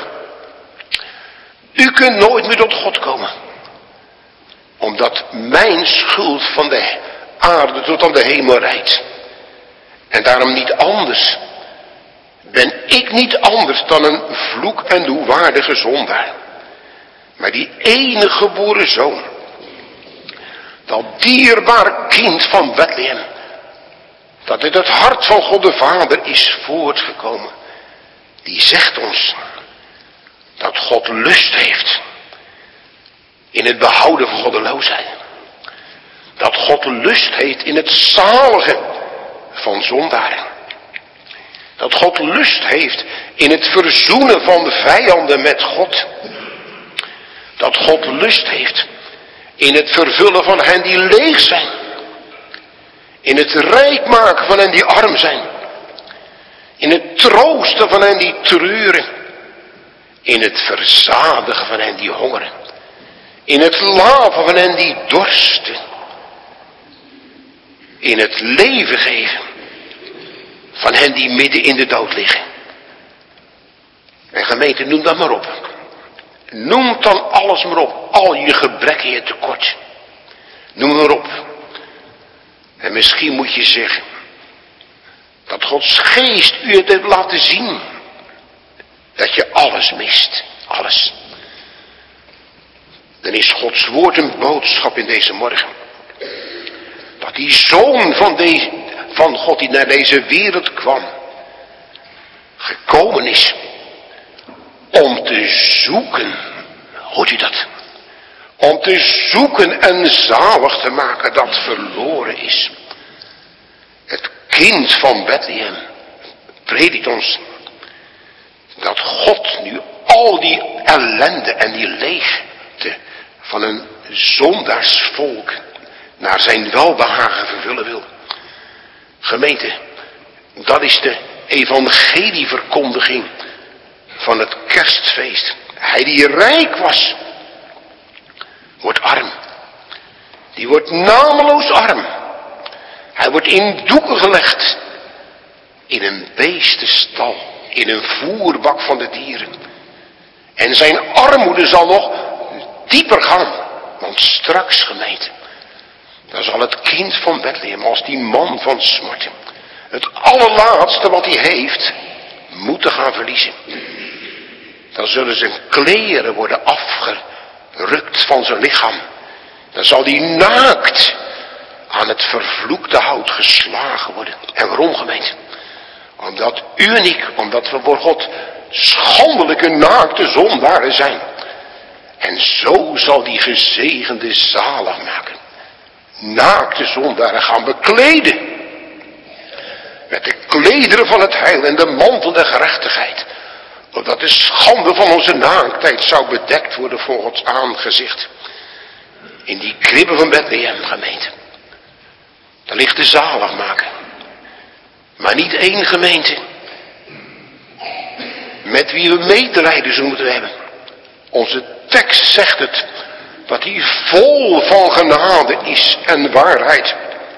U kunt nooit meer tot God komen. Omdat mijn schuld van de aarde tot aan de hemel reikt. En daarom niet anders. Ben ik niet anders dan een vloek en doelwaardige zondaar. Maar die enige geboren zoon. Dat dierbaar kind van Bethlehem. Dat uit het hart van God de Vader is voortgekomen. Die zegt ons. Dat God lust heeft. In het behouden van goddeloosheid. Dat God lust heeft in het zaligen van zondaren. Dat God lust heeft in het verzoenen van de vijanden met God. Dat God lust heeft in het vervullen van hen die leeg zijn. In het rijk maken van hen die arm zijn. In het troosten van hen die treuren. In het verzadigen van hen die hongeren. In het laven van hen die dorsten. In het leven geven van hen die midden in de dood liggen. En gemeente, noem dat maar op. Noem dan alles maar op. Al je gebrekken, je tekort. Noem maar op. En misschien moet je zeggen. Dat Gods geest u het heeft laten zien. Dat je alles mist. Alles. Dan is Gods woord een boodschap in deze morgen. Dat die zoon van God die naar deze wereld kwam. Gekomen is. Om te zoeken. Hoort u dat? Om te zoeken en zalig te maken dat verloren is. Het kind van Bethlehem predikt ons. Dat God nu al die ellende en die leegte van een zondaarsvolk naar zijn welbehagen vervullen wil. Gemeente, dat is de evangelieverkondiging van het kerstfeest. Hij die rijk was, wordt arm. Die wordt nameloos arm. Hij wordt in doeken gelegd. In een beestenstal. In een voerbak van de dieren. En zijn armoede zal nog dieper gaan. Want straks, gemeente, dan zal het kind van Bethlehem als die man van smarten het allerlaatste wat hij heeft moeten gaan verliezen. Dan zullen zijn kleren worden afgerukt van zijn lichaam. Dan zal hij naakt aan het vervloekte hout geslagen worden. En waarom, gemeente? Omdat u en ik, omdat we voor God schandelijke naakte zondaren zijn. En zo zal die gezegende zalig maken. Naakte zondaren gaan bekleden. Met de klederen van het heil en de mantel der gerechtigheid. Opdat de schande van onze naaktheid zou bedekt worden voor Gods aangezicht. In die kribben van Bethlehem, gemeente. Daar ligt de zaligmaker. Maar niet één gemeente. Met wie we medelijden zullen moeten hebben. Onze tekst zegt het. Dat hij vol van genade is en waarheid.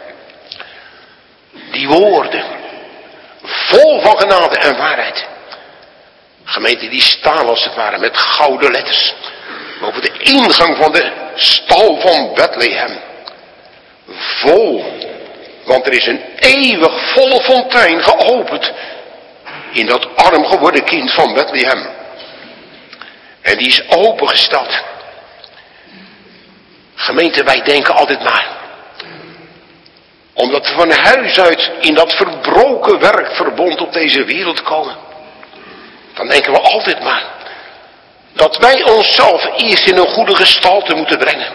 Die woorden. Vol van genade en waarheid. Gemeente, die staan als het ware met gouden letters. Boven de ingang van de stal van Bethlehem. Vol. Want er is een eeuwig volle fontein geopend. In dat arm geworden kind van Bethlehem. En die is opengesteld. Gemeente, wij denken altijd maar. Omdat we van huis uit in dat verbroken werkverbond op deze wereld komen. Dan denken we altijd maar. Dat wij onszelf eerst in een goede gestalte moeten brengen.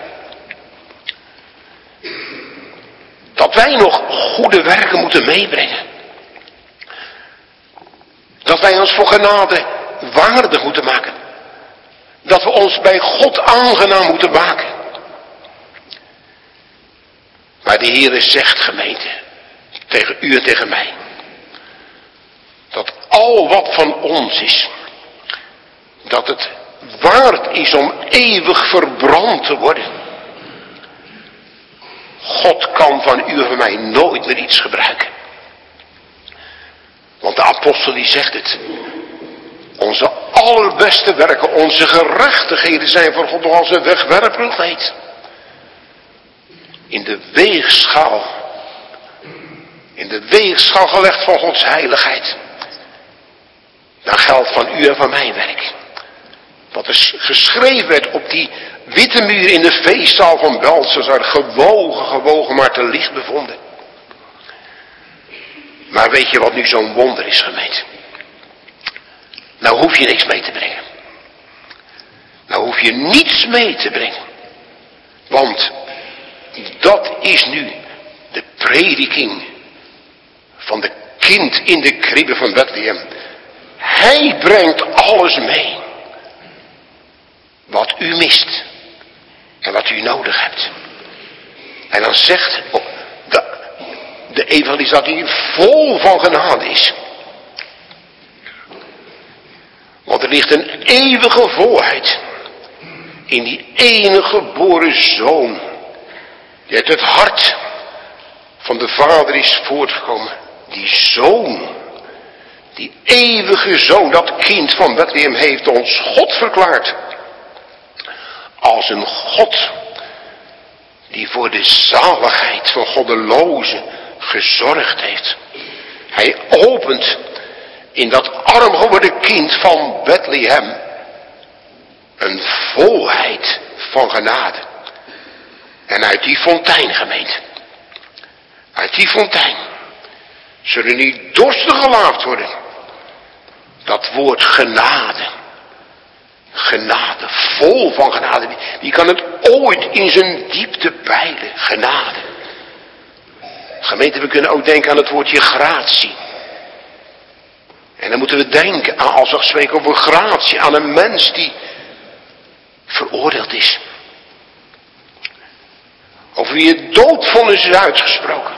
Dat wij nog goede werken moeten meebrengen. Dat wij ons voor genade waardig moeten maken. Dat we ons bij God aangenaam moeten maken. Maar de Heere zegt, gemeente, tegen u en tegen mij. Dat al wat van ons is. Dat het waard is om eeuwig verbrand te worden. God kan van u en van mij nooit meer iets gebruiken. Want de apostel die zegt het. Onze allerbeste werken, onze gerechtigheden zijn voor God nog als een wegwerpelijk weet. In de weegschaal gelegd van Gods heiligheid. Dan geldt van u en van mijn werk. Wat er geschreven werd op die witte muur in de feestzaal van Belshazzar, gewogen, maar te licht bevonden. Maar weet je wat nu zo'n wonder is, gemeente? Nou hoef je niks mee te brengen. Nou hoef je niets mee te brengen. Want dat is nu de prediking van de kind in de kribbe van Bethlehem. Hij brengt alles mee. Wat u mist. En wat u nodig hebt. En dan zegt de evangelist dat hij vol van genade is. Want er ligt een eeuwige volheid in die enige geboren zoon. Die uit het hart van de Vader is voortgekomen. Die zoon. Die eeuwige zoon, dat kind van Bethlehem heeft ons God verklaard. Als een God die voor de zaligheid van goddelozen gezorgd heeft. Hij opent in dat arm geworden kind van Bethlehem een volheid van genade. En uit die fontein, gemeente, uit die fontein zullen niet dorstigen gelaafd worden. Dat woord genade. Genade, vol van genade. Wie kan het ooit in zijn diepte peilen? Genade. Gemeente, we kunnen ook denken aan het woordje gratie. En dan moeten we denken aan, als we spreken over gratie, aan een mens die veroordeeld is. Over wie het doodvonnis is uitgesproken.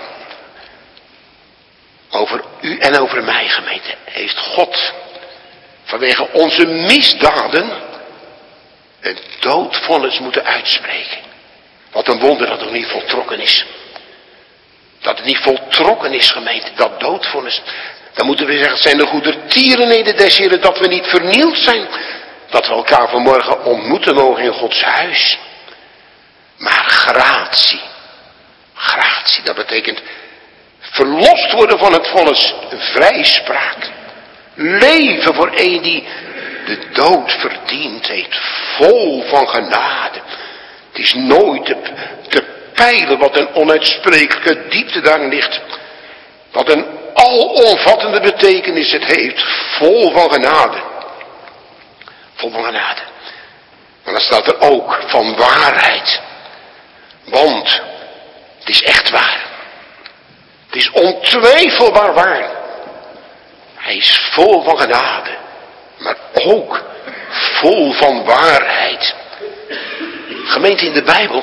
Over u en over mij, gemeente, heeft God vanwege onze misdaden het doodvonnis moeten uitspreken. Wat een wonder dat het niet voltrokken is. Dat het niet voltrokken is, gemeente, dat doodvonnis. Dan moeten we zeggen, het zijn de goedertierenheden des Heren, dat we niet vernield zijn. Dat we elkaar vanmorgen ontmoeten mogen in Gods huis. Maar gratie. Gratie, dat betekent verlost worden van het vonnis, vrijspraak. Leven voor een die de dood verdiend heeft. Vol van genade. Het is nooit te peilen wat een onuitsprekelijke diepte daarin ligt. Wat een alomvattende betekenis het heeft. Vol van genade. Vol van genade. Maar dan staat er ook van waarheid. Want het is echt waar. Het is ontwijfelbaar waar. Hij is vol van genade. Maar ook vol van waarheid. Gemeente, in de Bijbel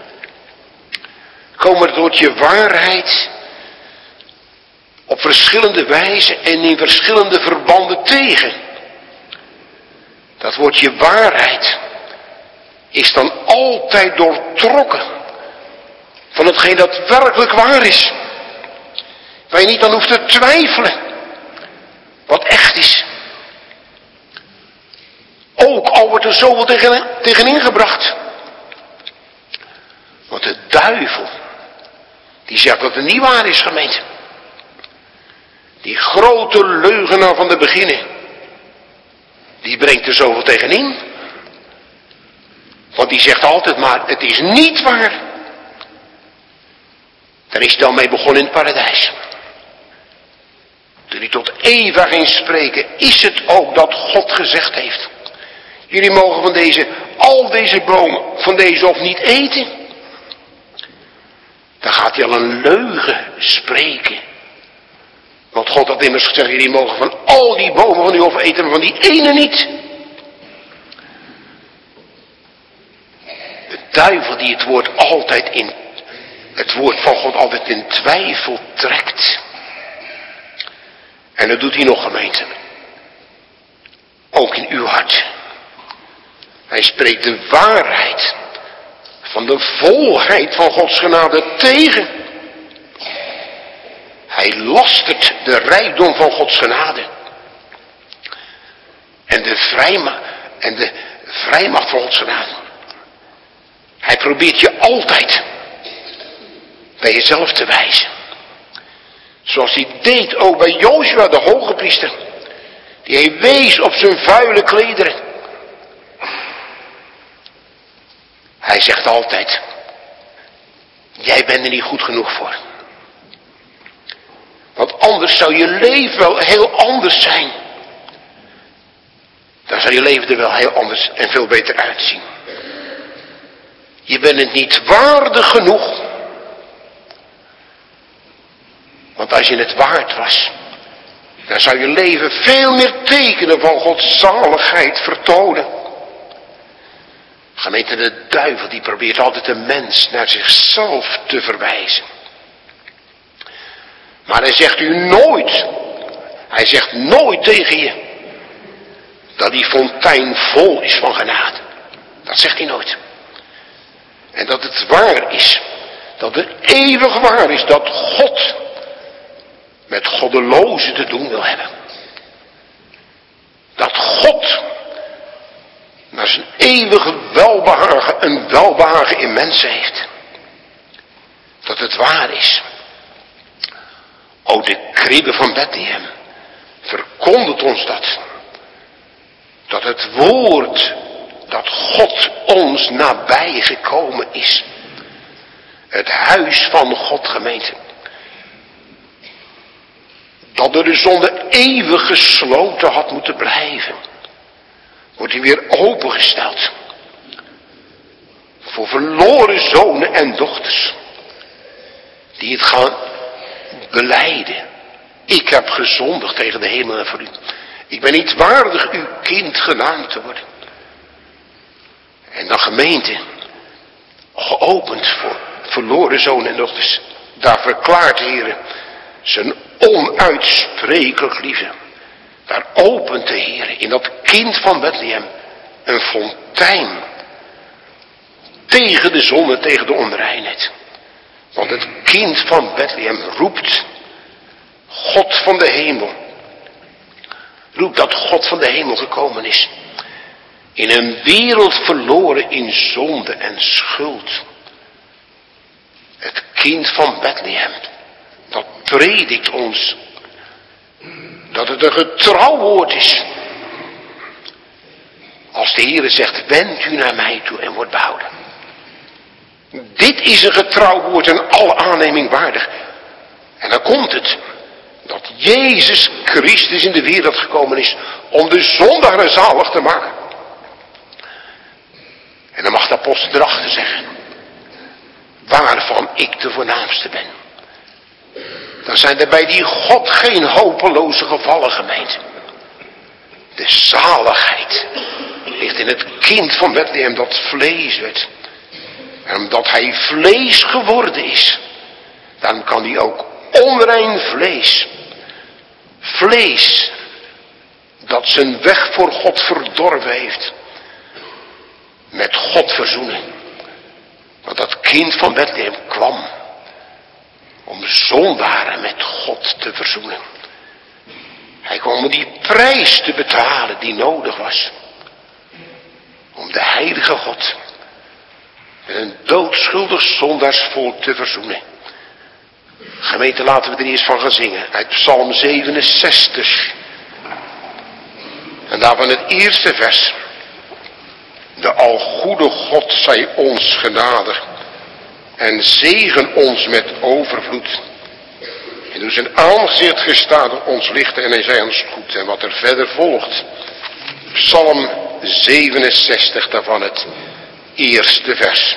komen het woordje waarheid op verschillende wijzen en in verschillende verbanden tegen. Dat woordje waarheid is dan altijd doortrokken van hetgeen dat werkelijk waar is. Waar je niet aan hoeft te twijfelen. Wat echt is. Ook al wordt er zoveel tegenin gebracht. Want de duivel, die zegt dat het niet waar is, gemeente. Die grote leugenaar van de beginnen, die brengt er zoveel tegenin. Want die zegt altijd maar, het is niet waar. Daar is hij dan mee begonnen in het paradijs. Toen hij tot Eva ging spreken, is het ook dat God gezegd heeft. Jullie mogen van al deze bomen, van deze of niet eten. Dan gaat hij al een leugen spreken. Want God had immers gezegd, jullie mogen van al die bomen van die of eten, maar van die ene niet. De duivel die het woord van God altijd in twijfel trekt. En dat doet hij nog, gemeente. Ook in uw hart. Hij spreekt de waarheid van de volheid van Gods genade tegen. Hij lastert de rijkdom van Gods genade. En de vrijmacht van Gods genade. Hij probeert je altijd bij jezelf te wijzen. Zoals hij deed ook bij Jozua, de hoge priester. Die hij wees op zijn vuile klederen. Hij zegt altijd, jij bent er niet goed genoeg voor. Want anders zou je leven wel heel anders zijn. Dan zou je leven er wel heel anders en veel beter uitzien. Je bent het niet waardig genoeg. Want als je het waard was, dan zou je leven veel meer tekenen van Gods zaligheid vertonen. Gemeente, de duivel die probeert altijd de mens naar zichzelf te verwijzen. Maar hij zegt nooit tegen je dat die fontein vol is van genade. Dat zegt hij nooit. En dat het waar is, dat het eeuwig waar is dat God met goddelozen te doen wil hebben. Dat God naar zijn eeuwige welbehagen een welbehagen in mensen heeft. Dat het waar is. O, de kribbe van Bethlehem verkondigt ons dat. Dat het woord dat God ons nabij gekomen is. Het huis van God, gemeente. Dat door de zonde eeuwig gesloten had moeten blijven. Wordt hij weer opengesteld. Voor verloren zonen en dochters. Die het gaan belijden. Ik heb gezondigd tegen de hemel en voor u. Ik ben niet waardig uw kind genaamd te worden. En dan gemeente. Geopend voor verloren zonen en dochters. Daar verklaart de Heer zijn onuitsprekelijk liefde. Daar opent de Heer in dat kind van Bethlehem een fontein. Tegen de zonde, tegen de onreinheid. Want het kind van Bethlehem roept God van de hemel. Roept dat God van de hemel gekomen is. In een wereld verloren in zonde en schuld. Het kind van Bethlehem. Dat predikt ons. Dat het een getrouw woord is. Als de Heer zegt, wend u naar mij toe en wordt behouden. Dit is een getrouw woord en alle aanneming waardig. En dan komt het. Dat Jezus Christus in de wereld gekomen is. Om de zondaren zalig te maken. En dan mag de apostel erachter zeggen. Waarvan ik de voornaamste ben. Dan zijn er bij die God geen hopeloze gevallen, gemeente. De zaligheid ligt in het kind van Bethlehem dat vlees werd. En omdat hij vlees geworden is, dan kan hij ook onrein vlees. Vlees dat zijn weg voor God verdorven heeft. Met God verzoenen. Want dat kind van Bethlehem kwam om zondaren met God te verzoenen. Hij kwam om die prijs te betalen die nodig was. Om de heilige God met een doodschuldig zondaarsvolk te verzoenen. Gemeente, laten we er eerst van gaan zingen. Uit Psalm 67. En daarvan het eerste vers. De algoede God zij ons genadig. En zegen ons met overvloed. En door zijn aangezicht gestadig ons lichten en hij zij ons goed. En wat er verder volgt. Psalm 67, daarvan het eerste vers.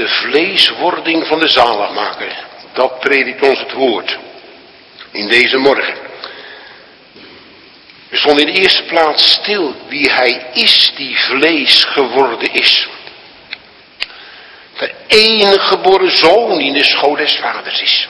de vleeswording van de zaligmaker. Dat predikt ons het woord in deze morgen. We stonden in de eerste plaats stil wie hij is die vlees geworden is. De enige geboren zoon die in de schoot des vaders is.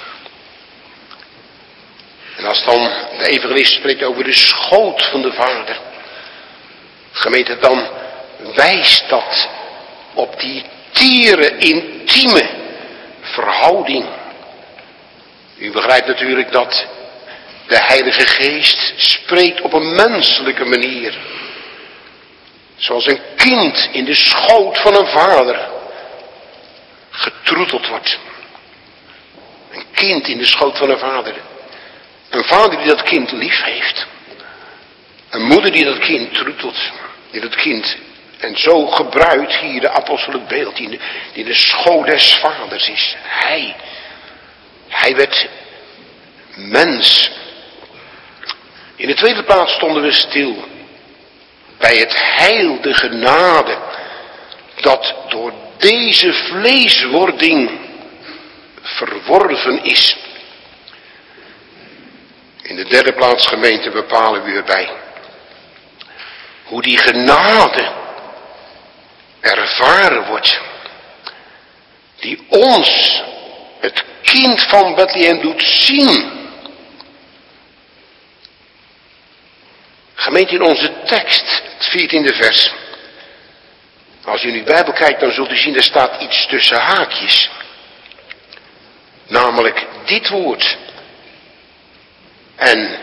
En als dan de evangelist spreekt over de schoot van de vader. Gemeente, dan wijst dat op die tere, intieme verhouding. U begrijpt natuurlijk dat de Heilige Geest spreekt op een menselijke manier. Zoals een kind in de schoot van een vader getroeteld wordt. Een kind in de schoot van een vader. Een vader die dat kind lief heeft. Een moeder die dat kind troetelt. Die dat kind. En zo gebruikt hier de apostel het beeld. Die de schoot des vaders is. Hij werd mens. In de tweede plaats stonden we stil. Bij het heil, de genade. Dat door deze vleeswording verworven is. In de derde plaats, gemeente, bepalen we erbij. Hoe die genade ervaren wordt. Die ons, het kind van Bethlehem, doet zien. Gemeente, in onze tekst, het 14e vers. Als u in uw Bijbel kijkt, dan zult u zien, er staat iets tussen haakjes. Namelijk dit woord. En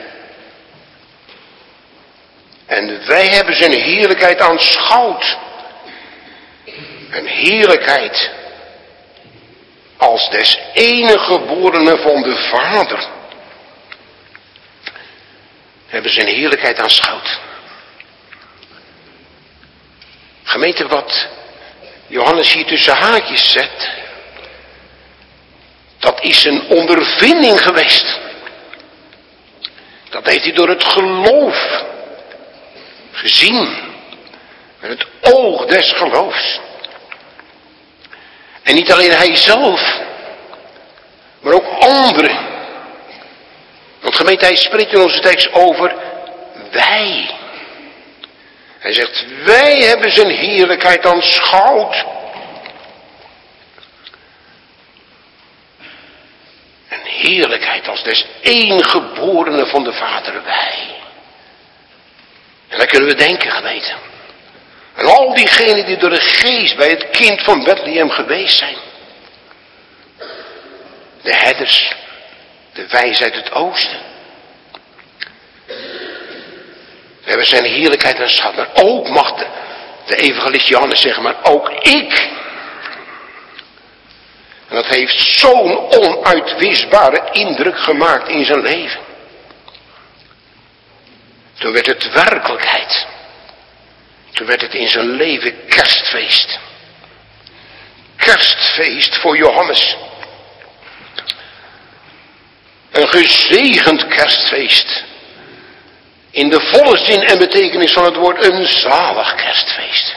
wij hebben zijn heerlijkheid aanschouwd. Een heerlijkheid als des enige geborene van de Vader. Hebben zijn heerlijkheid aanschouwd. Gemeente, wat Johannes hier tussen haakjes zet, dat is een ondervinding geweest. Dat heeft hij door het geloof gezien. Met het oog des geloofs. En niet alleen hij zelf, maar ook anderen. Want gemeente, hij spreekt in onze tekst over wij. Hij zegt, wij hebben zijn heerlijkheid aanschouwd. Een heerlijkheid als des eengeborene van de Vader, wij. En dan kunnen we denken, gemeente. En al diegenen die door de geest bij het kind van Bethlehem geweest zijn. De herders, de wijs uit het oosten. We hebben zijn heerlijkheid aanschouwd. Maar ook mag de evangelist Johannes zeggen, maar ook ik. En dat heeft zo'n onuitwisbare indruk gemaakt in zijn leven. Toen werd het werkelijkheid. Toen werd het in zijn leven kerstfeest. Kerstfeest voor Johannes. Een gezegend kerstfeest. In de volle zin en betekenis van het woord, een zalig kerstfeest.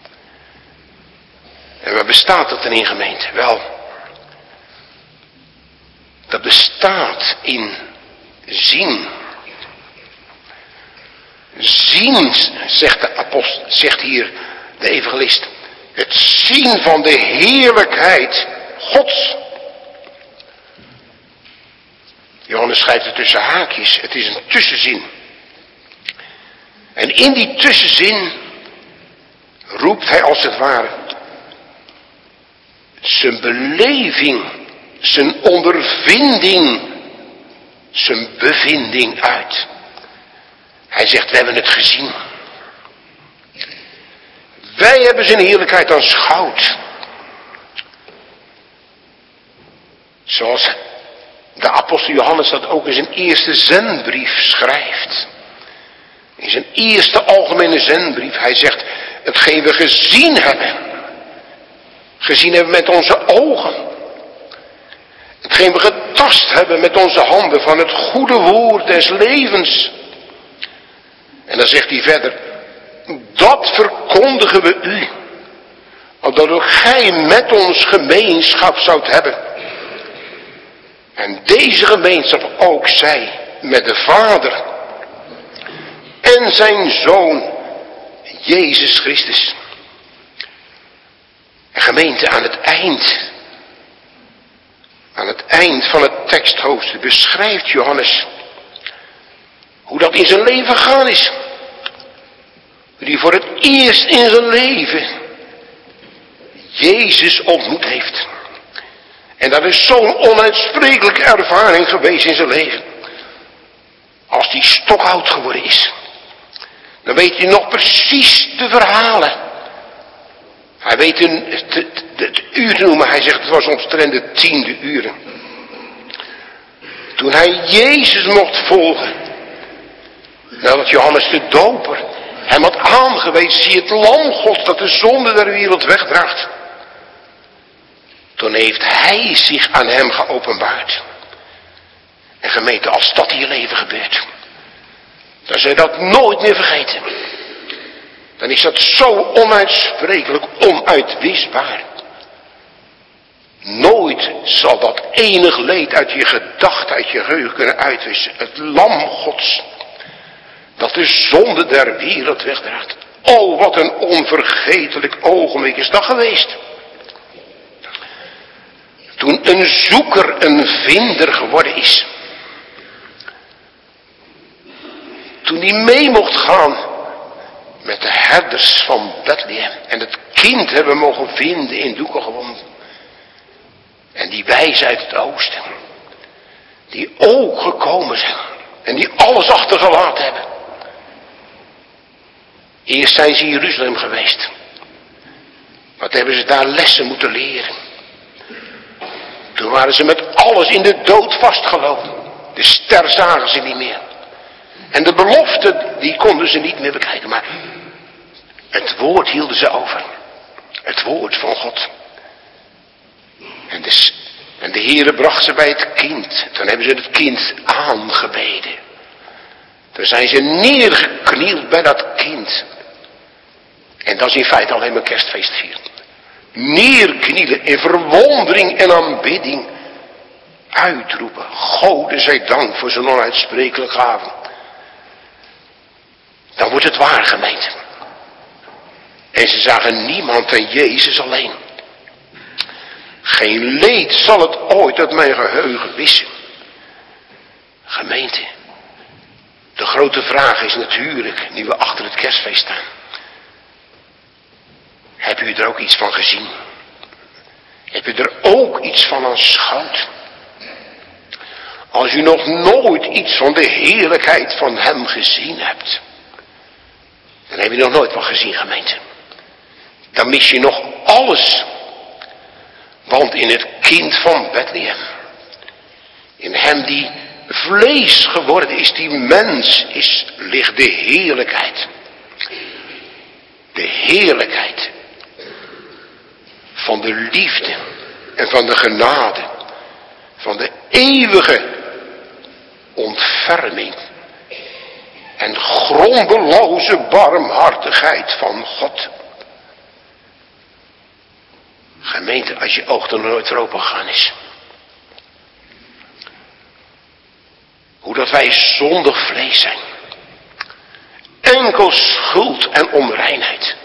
En waar bestaat dat dan in, gemeente? Wel, dat bestaat in zien. Zien, zegt de apostel, zegt hier de evangelist. Het zien van de heerlijkheid Gods. Johannes schrijft er tussen haakjes. Het is een tussenzin. En in die tussenzin roept hij als het ware zijn beleving, zijn ondervinding, zijn bevinding uit. Hij zegt, we hebben het gezien. Wij hebben zijn heerlijkheid aanschouwd. Zoals de apostel Johannes dat ook in zijn eerste zendbrief schrijft. In zijn eerste algemene zendbrief. Hij zegt, hetgeen we gezien hebben. Gezien hebben met onze ogen. Hetgeen we getast hebben met onze handen van het goede woord des levens. En dan zegt hij verder, dat verkondigen we u. Opdat ook gij met ons gemeenschap zoudt hebben. En deze gemeenschap ook zij met de Vader en zijn Zoon Jezus Christus. En gemeente, aan het eind van het teksthoofdstuk beschrijft Johannes hoe dat in zijn leven gegaan is. Hoe hij voor het eerst in zijn leven Jezus ontmoet heeft. En dat is zo'n onuitsprekelijke ervaring geweest in zijn leven. Als die stokoud geworden is, dan weet hij nog precies de verhalen. Hij weet het uur te noemen. Hij zegt het was omtrent de 10e uren. Toen hij Jezus mocht volgen. Nadat Johannes de Doper hem had aangewezen. Zie het lam Gods dat de zonde der wereld wegdraagt. Toen heeft hij zich aan hem geopenbaard. En gemeente, als dat in je leven gebeurt, dan zul je dat nooit meer vergeten. Dan is dat zo onuitsprekelijk, onuitwisbaar. Nooit zal dat enig leed uit je gedachte, uit je geheugen kunnen uitwissen. Het lam Gods, dat de zonde der wereld wegdraagt. Oh, wat een onvergetelijk ogenblik is dat geweest. Toen een zoeker een vinder geworden is. Toen hij mee mocht gaan met de herders van Bethlehem. En het kind hebben mogen vinden in doeken gewonden. En die wijzen uit het oosten. Die ook gekomen zijn. En die alles achtergelaten hebben. Eerst zijn ze in Jeruzalem geweest. Wat hebben ze daar lessen moeten leren. Toen waren ze met alles in de dood vastgelopen. De ster zagen ze niet meer. En de belofte, die konden ze niet meer bekijken. Maar het woord hielden ze over. Het woord van God. En de Heere bracht ze bij het kind. Toen hebben ze het kind aangebeden. Toen zijn ze neergeknield bij dat kind. En dat is in feite alleen maar kerstfeest vieren. Neerknielen in verwondering en aanbidding. Uitroepen. Gode zij dank voor zo'n onuitsprekelijke avond. Dan wordt het waar, gemeente. En ze zagen niemand en Jezus alleen. Geen leed zal het ooit uit mijn geheugen wissen. Gemeente. De grote vraag is natuurlijk, nu we achter het kerstfeest staan. Heb u er ook iets van gezien? Heb u er ook iets van aanschouwd? Als u nog nooit iets van de heerlijkheid van hem gezien hebt. Dan heb je nog nooit wat gezien, gemeente. Dan mis je nog alles. Want in het kind van Bethlehem. In hem die vlees geworden is, die mens is, ligt de heerlijkheid. De heerlijkheid. Van de liefde. En van de genade. Van de eeuwige ontferming. En grondeloze barmhartigheid van God. Gemeente, als je oog er nooit voor open gegaan is. Hoe dat wij zondig vlees zijn. Enkel schuld en onreinheid.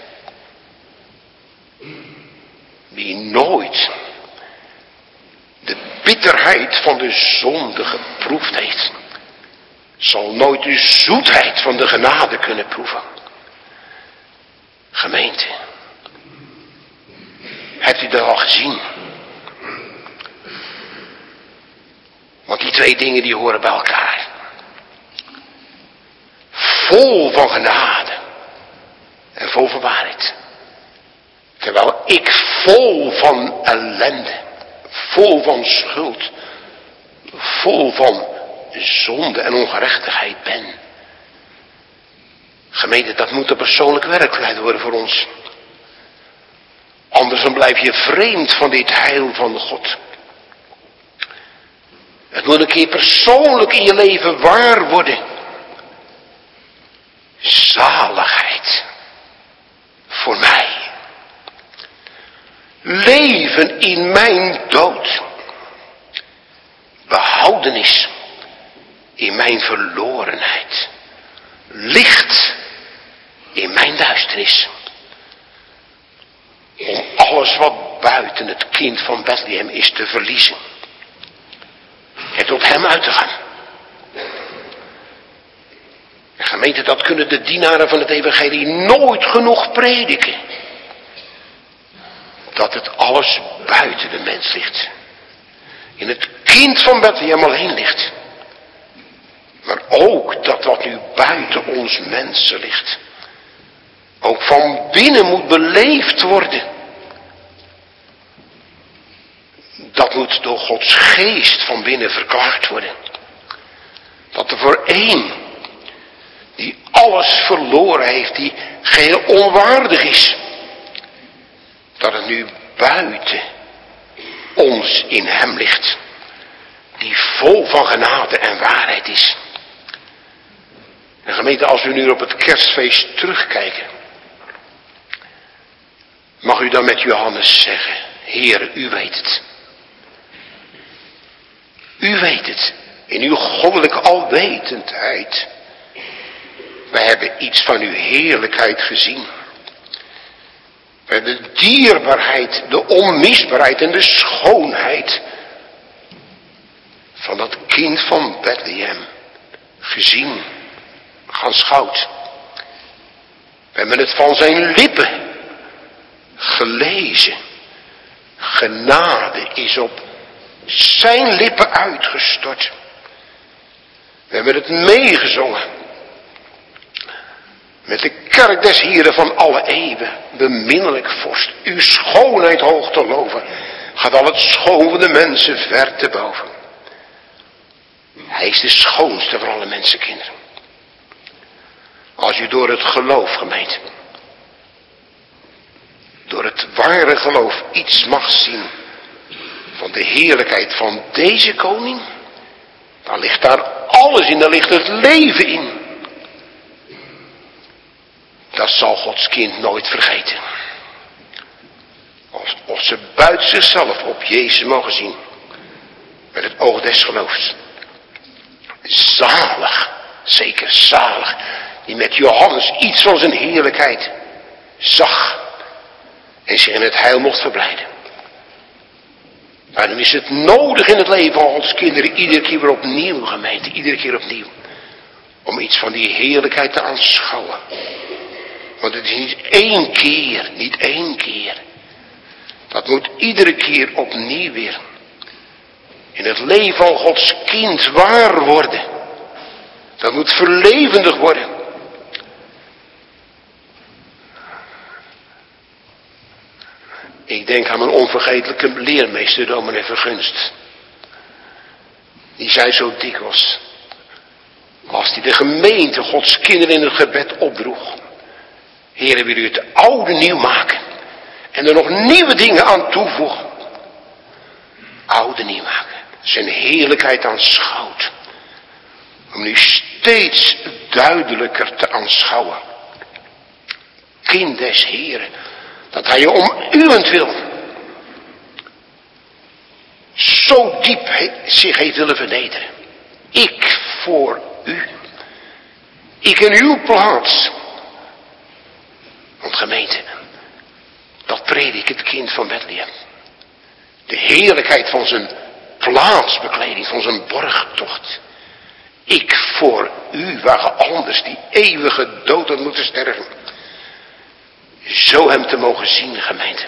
Wie nooit de bitterheid van de zonde geproefd heeft, zal nooit de zoetheid van de genade kunnen proeven. Gemeente, hebt u dat al gezien? Want die twee dingen die horen bij elkaar. Vol van genade en vol van waarheid. Terwijl ik vol van ellende, vol van schuld, vol van zonde en ongerechtigheid ben. Gemeente, dat moet een persoonlijke werkelijkheid worden voor ons. Anders dan blijf je vreemd van dit heil van God. Het moet een keer persoonlijk in je leven waar worden. Zaligheid. Voor mij. leven in mijn dood. Behoudenis in mijn verlorenheid. Licht in mijn duisternis. Om alles wat buiten het kind van Bethlehem is te verliezen. En tot hem uit te gaan. En gemeente, dat kunnen de dienaren van het evangelie nooit genoeg prediken. Dat het alles buiten de mens ligt. In het kind van Bethlehem alleen ligt. Maar ook dat wat nu buiten ons mensen ligt. Ook van binnen moet beleefd worden. Dat moet door Gods geest van binnen verklaard worden. Dat er voor één die alles verloren heeft, die geheel onwaardig is. Dat het nu buiten ons in hem ligt. Die vol van genade en waarheid is. En gemeente, als we nu op het kerstfeest terugkijken. Mag u dan met Johannes zeggen, Heere, u weet het. U weet het. In uw goddelijke alwetendheid. Wij hebben iets van uw heerlijkheid gezien. We hebben de dierbaarheid, de onmisbaarheid en de schoonheid van dat kind van Bethlehem gezien, aanschouwd. We hebben het van zijn lippen gelezen. Genade is op zijn lippen uitgestort. We hebben het meegezongen. Met de kerk des Heren van alle eeuwen, beminnelijk vorst, uw schoonheid hoog te loven, gaat al het schoon van de mensen ver te boven. Hij is de schoonste van alle mensenkinderen. Als u door het geloof, gemeente, door het ware geloof iets mag zien van de heerlijkheid van deze koning, dan ligt daar alles in, daar ligt het leven in. Dat zal Gods kind nooit vergeten. Of ze buiten zichzelf op Jezus mogen zien. Met het oog des geloofs. Zalig, zeker zalig. Die met Johannes iets van zijn heerlijkheid zag. En zich in het heil mocht verblijden. Maar dan is het nodig in het leven van Gods kinderen. Iedere keer weer opnieuw, gemeente. Iedere keer opnieuw. Om iets van die heerlijkheid te aanschouwen. Want het is niet één keer. Dat moet iedere keer opnieuw weer in het leven van Gods kind waar worden. Dat moet verlevendig worden. Ik denk aan mijn onvergetelijke leermeester, dominee Vergunst. Die zei zo dikwijls, als hij de gemeente Gods kinderen in het gebed opdroeg. Heere, wil u het oude nieuw maken. En er nog nieuwe dingen aan toevoegen. Oude nieuw maken. Zijn heerlijkheid aanschouwt. Om nu steeds duidelijker te aanschouwen. Kind des Heeren. Dat hij je om uwentwil zo diep zich heeft willen vernederen. Ik voor u. Ik in uw plaats. Want gemeente, dat predik het kind van Bethlehem. De heerlijkheid van zijn plaatsbekleding, van zijn borgtocht. Ik voor u, waar ge anders die eeuwige dood had moeten sterven. Zo hem te mogen zien, gemeente.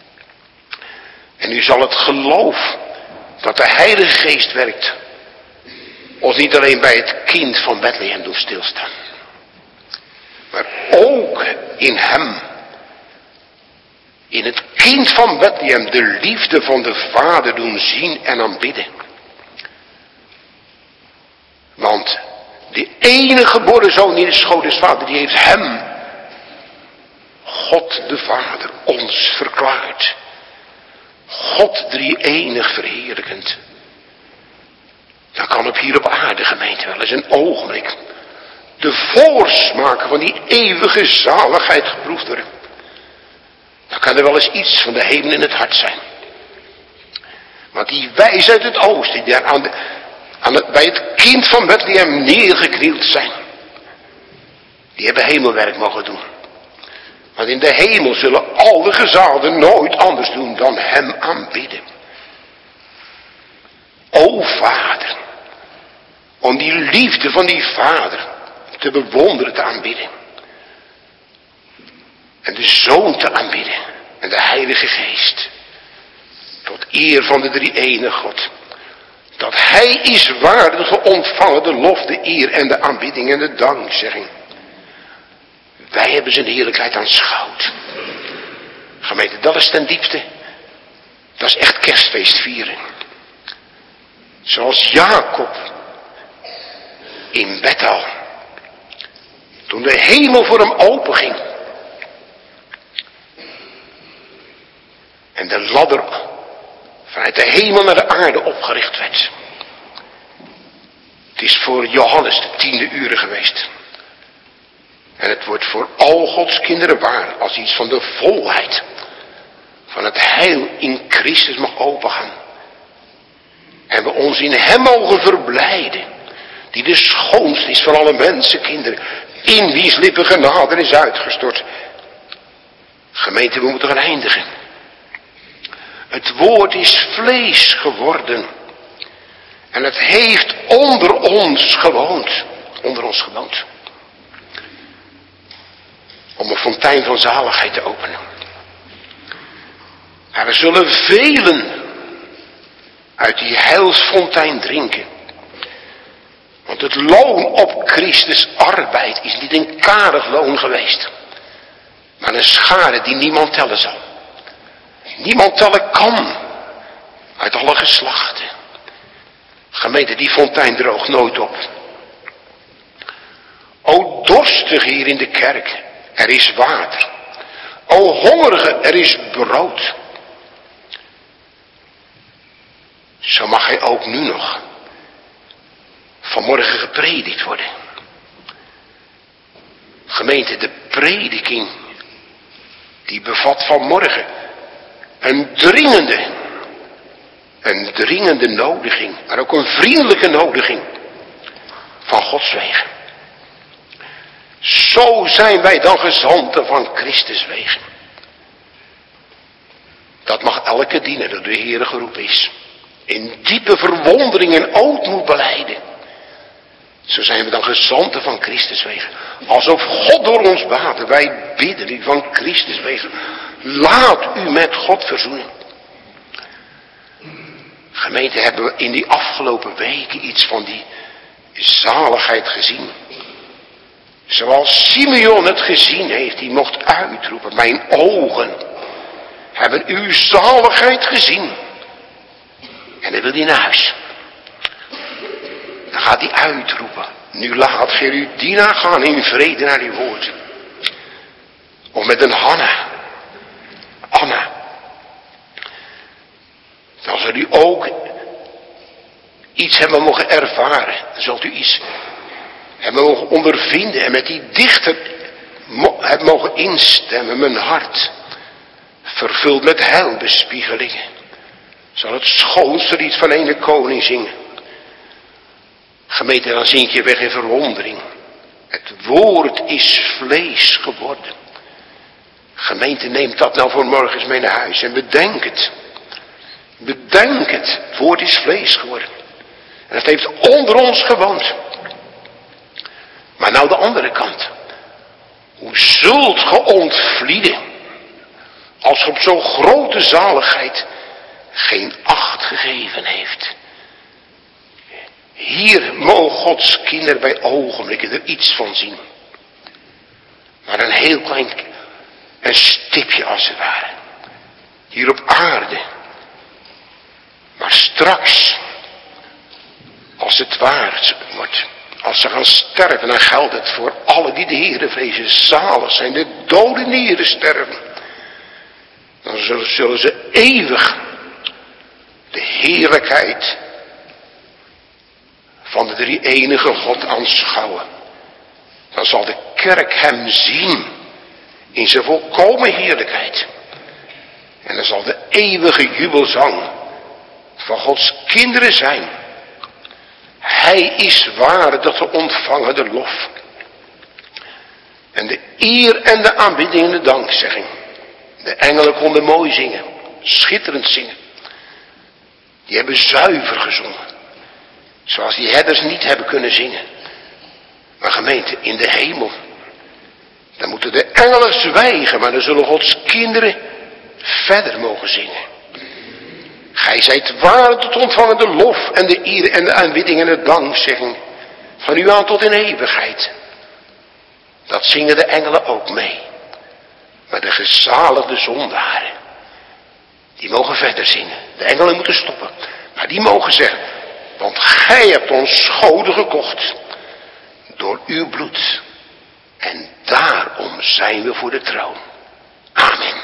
En u zal het geloof dat de Heilige Geest werkt, ons niet alleen bij het kind van Bethlehem doen stilstaan. Maar ook in hem. In het kind van Bethlehem de liefde van de Vader doen zien en aanbidden. Want de enige geboren zoon in de schoot des Vader, die heeft hem, God de Vader, ons verklaard. God drie-enig verheerlijkend. Dan kan op hier op aarde, gemeente, wel eens een ogenblik de voorsmaak van die eeuwige zaligheid geproefd worden. Dan kan er wel eens iets van de hemel in het hart zijn. Want die wijzen uit het oosten, die daar bij het kind van Bethlehem neergeknield zijn, die hebben hemelwerk mogen doen. Want in de hemel zullen alle gezalden nooit anders doen dan hem aanbidden. O Vader, om die liefde van die Vader te bewonderen, te aanbidden. En de Zoon te aanbidden. En de Heilige Geest. Tot eer van de drie-ene God. Dat hij is waardig ontvangen de lof, de eer en de aanbidding en de dankzegging. Wij hebben zijn heerlijkheid aanschouwd. Gemeente, dat is ten diepste. Dat is echt kerstfeest vieren. Zoals Jacob in Bethel. Toen de hemel voor hem open ging. En de ladder vanuit de hemel naar de aarde opgericht werd. Het is voor Johannes de 10e uur geweest. En het wordt voor al Gods kinderen waar als iets van de volheid van het heil in Christus mag opengaan. En we ons in hem mogen verblijden, die de schoonste is van alle mensenkinderen, in wiens lippen genade is uitgestort. Gemeente, we moeten gaan eindigen. Het woord is vlees geworden. En het heeft onder ons gewoond. Onder ons gewoond. Om een fontein van zaligheid te openen. En we zullen velen uit die heilsfontein drinken. Want het loon op Christus arbeid is niet een karig loon geweest. Maar een schare die niemand tellen zal. Niemand tellen kan. Uit alle geslachten. Gemeente, die fontein droogt nooit op. O dorstige hier in de kerk, er is water. O hongerige, er is brood. Zo mag hij ook nu nog vanmorgen gepredikt worden. Gemeente, de prediking die bevat vanmorgen een dringende nodiging, maar ook een vriendelijke nodiging van Gods wegen. Zo zijn wij dan gezanten van Christus wegen. Dat mag elke diener door de Heere geroepen is. In diepe verwondering en ootmoed belijden. Zo zijn we dan gezanten van Christus wegen. Alsof God door ons baten. Wij bidden u van Christus wegen. Laat u met God verzoenen. Gemeente, hebben we in die afgelopen weken iets van die zaligheid gezien. Zoals Simeon het gezien heeft, die mocht uitroepen. Mijn ogen hebben uw zaligheid gezien. En dan wil hij naar huis. Dan gaat hij uitroepen. Nu laat gij uw dienaar gaan in vrede naar uw woord. Of met een Anna. Dan zult u ook iets hebben mogen ervaren. Dan zult u iets hebben mogen ondervinden. En met die dichter hebben mogen instemmen. Mijn hart vervuld met heilbespiegelingen. Zal het schoonste lied van ene koning zingen. Gemeente, dan zink je weg in verwondering. Het woord is vlees geworden. Gemeente, neemt dat nou voor morgens mee naar huis. En bedenk het. Bedenk het. Het woord is vlees geworden. En het heeft onder ons gewoond. Maar nou de andere kant. Hoe zult ge ontvlieden. Als ge op zo'n grote zaligheid geen acht gegeven heeft. Hier mogen Gods kinderen bij ogenblikken er iets van zien. Maar een heel klein, een stipje als het ware. Hier op aarde. Maar straks, als het waar wordt, als ze gaan sterven, dan geldt het voor alle die de Heere vrezen. Zalig zijn de doden die hier sterven. Dan zullen ze eeuwig de heerlijkheid van de drie-enige God aanschouwen. Dan zal de kerk hem zien in zijn volkomen heerlijkheid. En dan zal de eeuwige jubelzang van Gods kinderen zijn. Hij is waardig te ontvangen de lof. En de eer en de aanbidding en de dankzegging. De engelen konden mooi zingen. Schitterend zingen. Die hebben zuiver gezongen. Zoals die herders niet hebben kunnen zingen. Maar gemeente, in de hemel. Dan moeten de engelen zwijgen. Maar dan zullen Gods kinderen verder mogen zingen. Gij zijt waardig tot ontvangen de lof en de eer en de aanbidding en de dankzegging. Van u aan tot in eeuwigheid. Dat zingen de engelen ook mee. Maar de gezaligde zondaren. Die mogen verder zingen. De engelen moeten stoppen. Maar die mogen zeggen. Want gij hebt ons goden gekocht. Door uw bloed. En daarom zijn we voor de troon. Amen.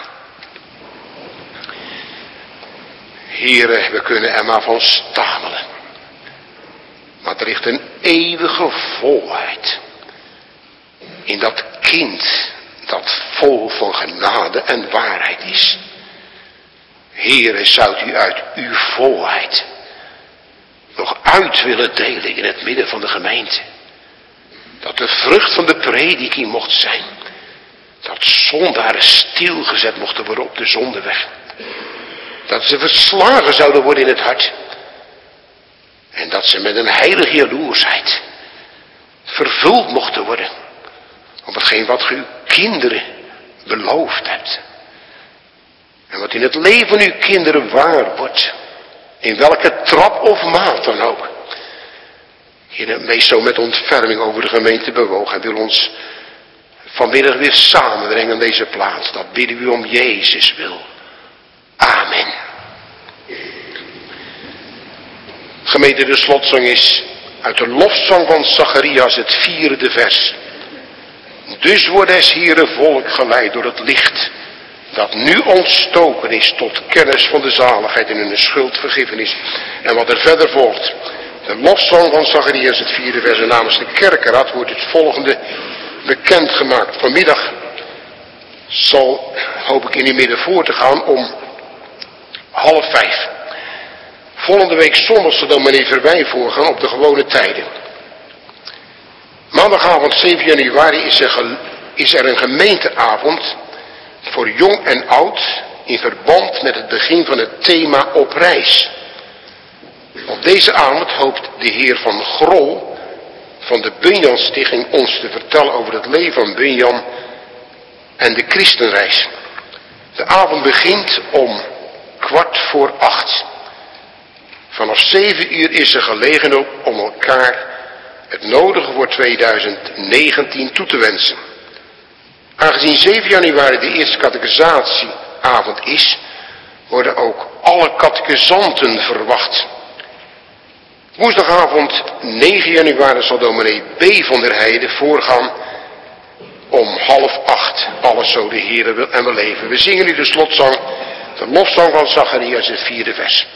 Heren, we kunnen er maar van stamelen. Maar er ligt een eeuwige volheid. In dat kind dat vol van genade en waarheid is. Heere, zou u uit uw volheid nog uit willen delen in het midden van de gemeente. Dat de vrucht van de prediking mocht zijn. Dat zondaren stilgezet mochten worden op de zondeweg. Dat ze verslagen zouden worden in het hart. En dat ze met een heilige jaloersheid vervuld mochten worden. Op hetgeen wat u uw kinderen beloofd hebt. En wat in het leven van uw kinderen waar wordt. In welke trap of maat dan ook. Heer, wees zo met ontferming over de gemeente bewogen. En wil ons vanmiddag weer samenbrengen aan deze plaats. Dat bidden we om Jezus wil. Amen. Gemeente, de slotzang is uit de lofzang van Zacharias, het 4e vers. Dus wordt des Heere volk geleid door het licht, dat nu ontstoken is tot kennis van de zaligheid en hun schuldvergiffenis. En wat er verder volgt, de lofzang van Zacharias, het 4e vers, en namens de kerkenraad wordt het volgende bekendgemaakt. Vanmiddag hoop ik in uw midden voor te gaan om 4:30. Volgende week zondag zal dominee Verwij voorgaan op de gewone tijden. Maandagavond 7 januari is er een gemeenteavond voor jong en oud in verband met het begin van het thema op reis. Op deze avond hoopt de heer Van Grol van de Bunyan Stichting ons te vertellen over het leven van Bunyan en de christenreis. De avond begint om 7:15. Vanaf 7 uur is er gelegenheid om elkaar het nodige voor 2019 toe te wensen. Aangezien 7 januari de eerste catechisatieavond is, worden ook alle catechizanten verwacht. Woensdagavond 9 januari zal dominee B. van der Heijden voorgaan om 7:30. Alles zo de Heere wil en we leven. We zingen nu de slotzang, de lofzang van Zacharias, het 4e vers.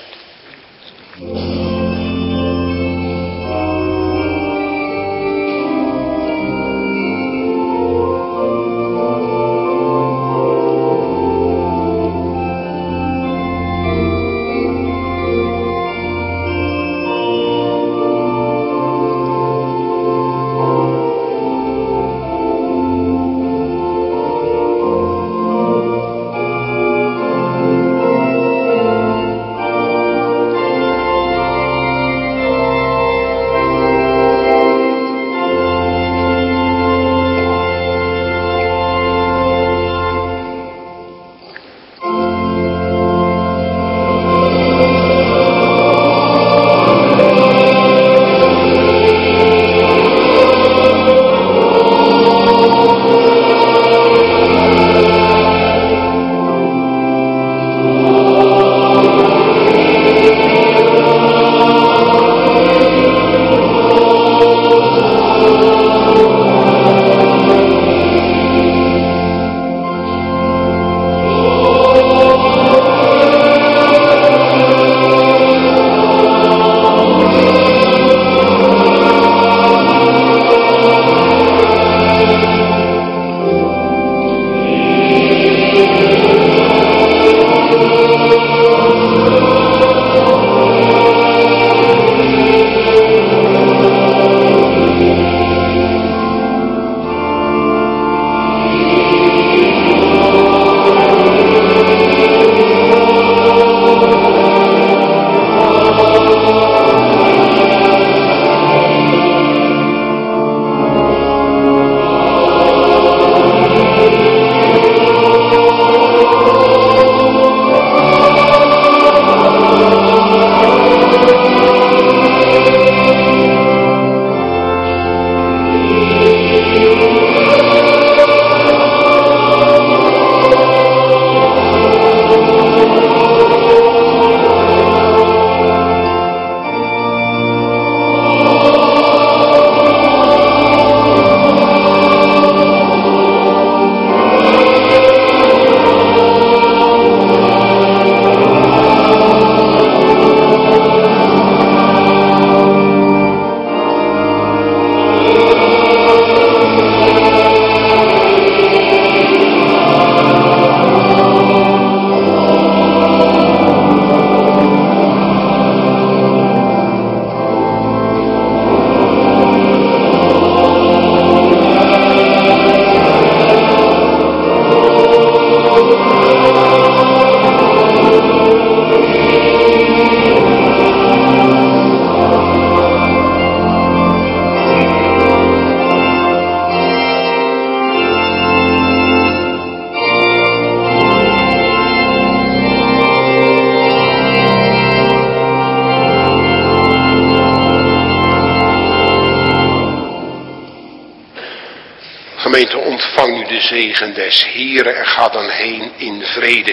gemeente, ontvang nu de zegen des Heeren en ga dan heen in vrede.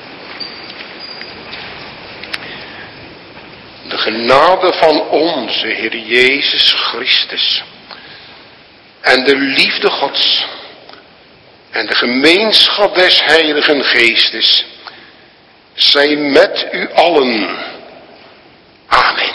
De genade van onze Heer Jezus Christus en de liefde Gods en de gemeenschap des Heiligen Geestes zij met u allen. Amen.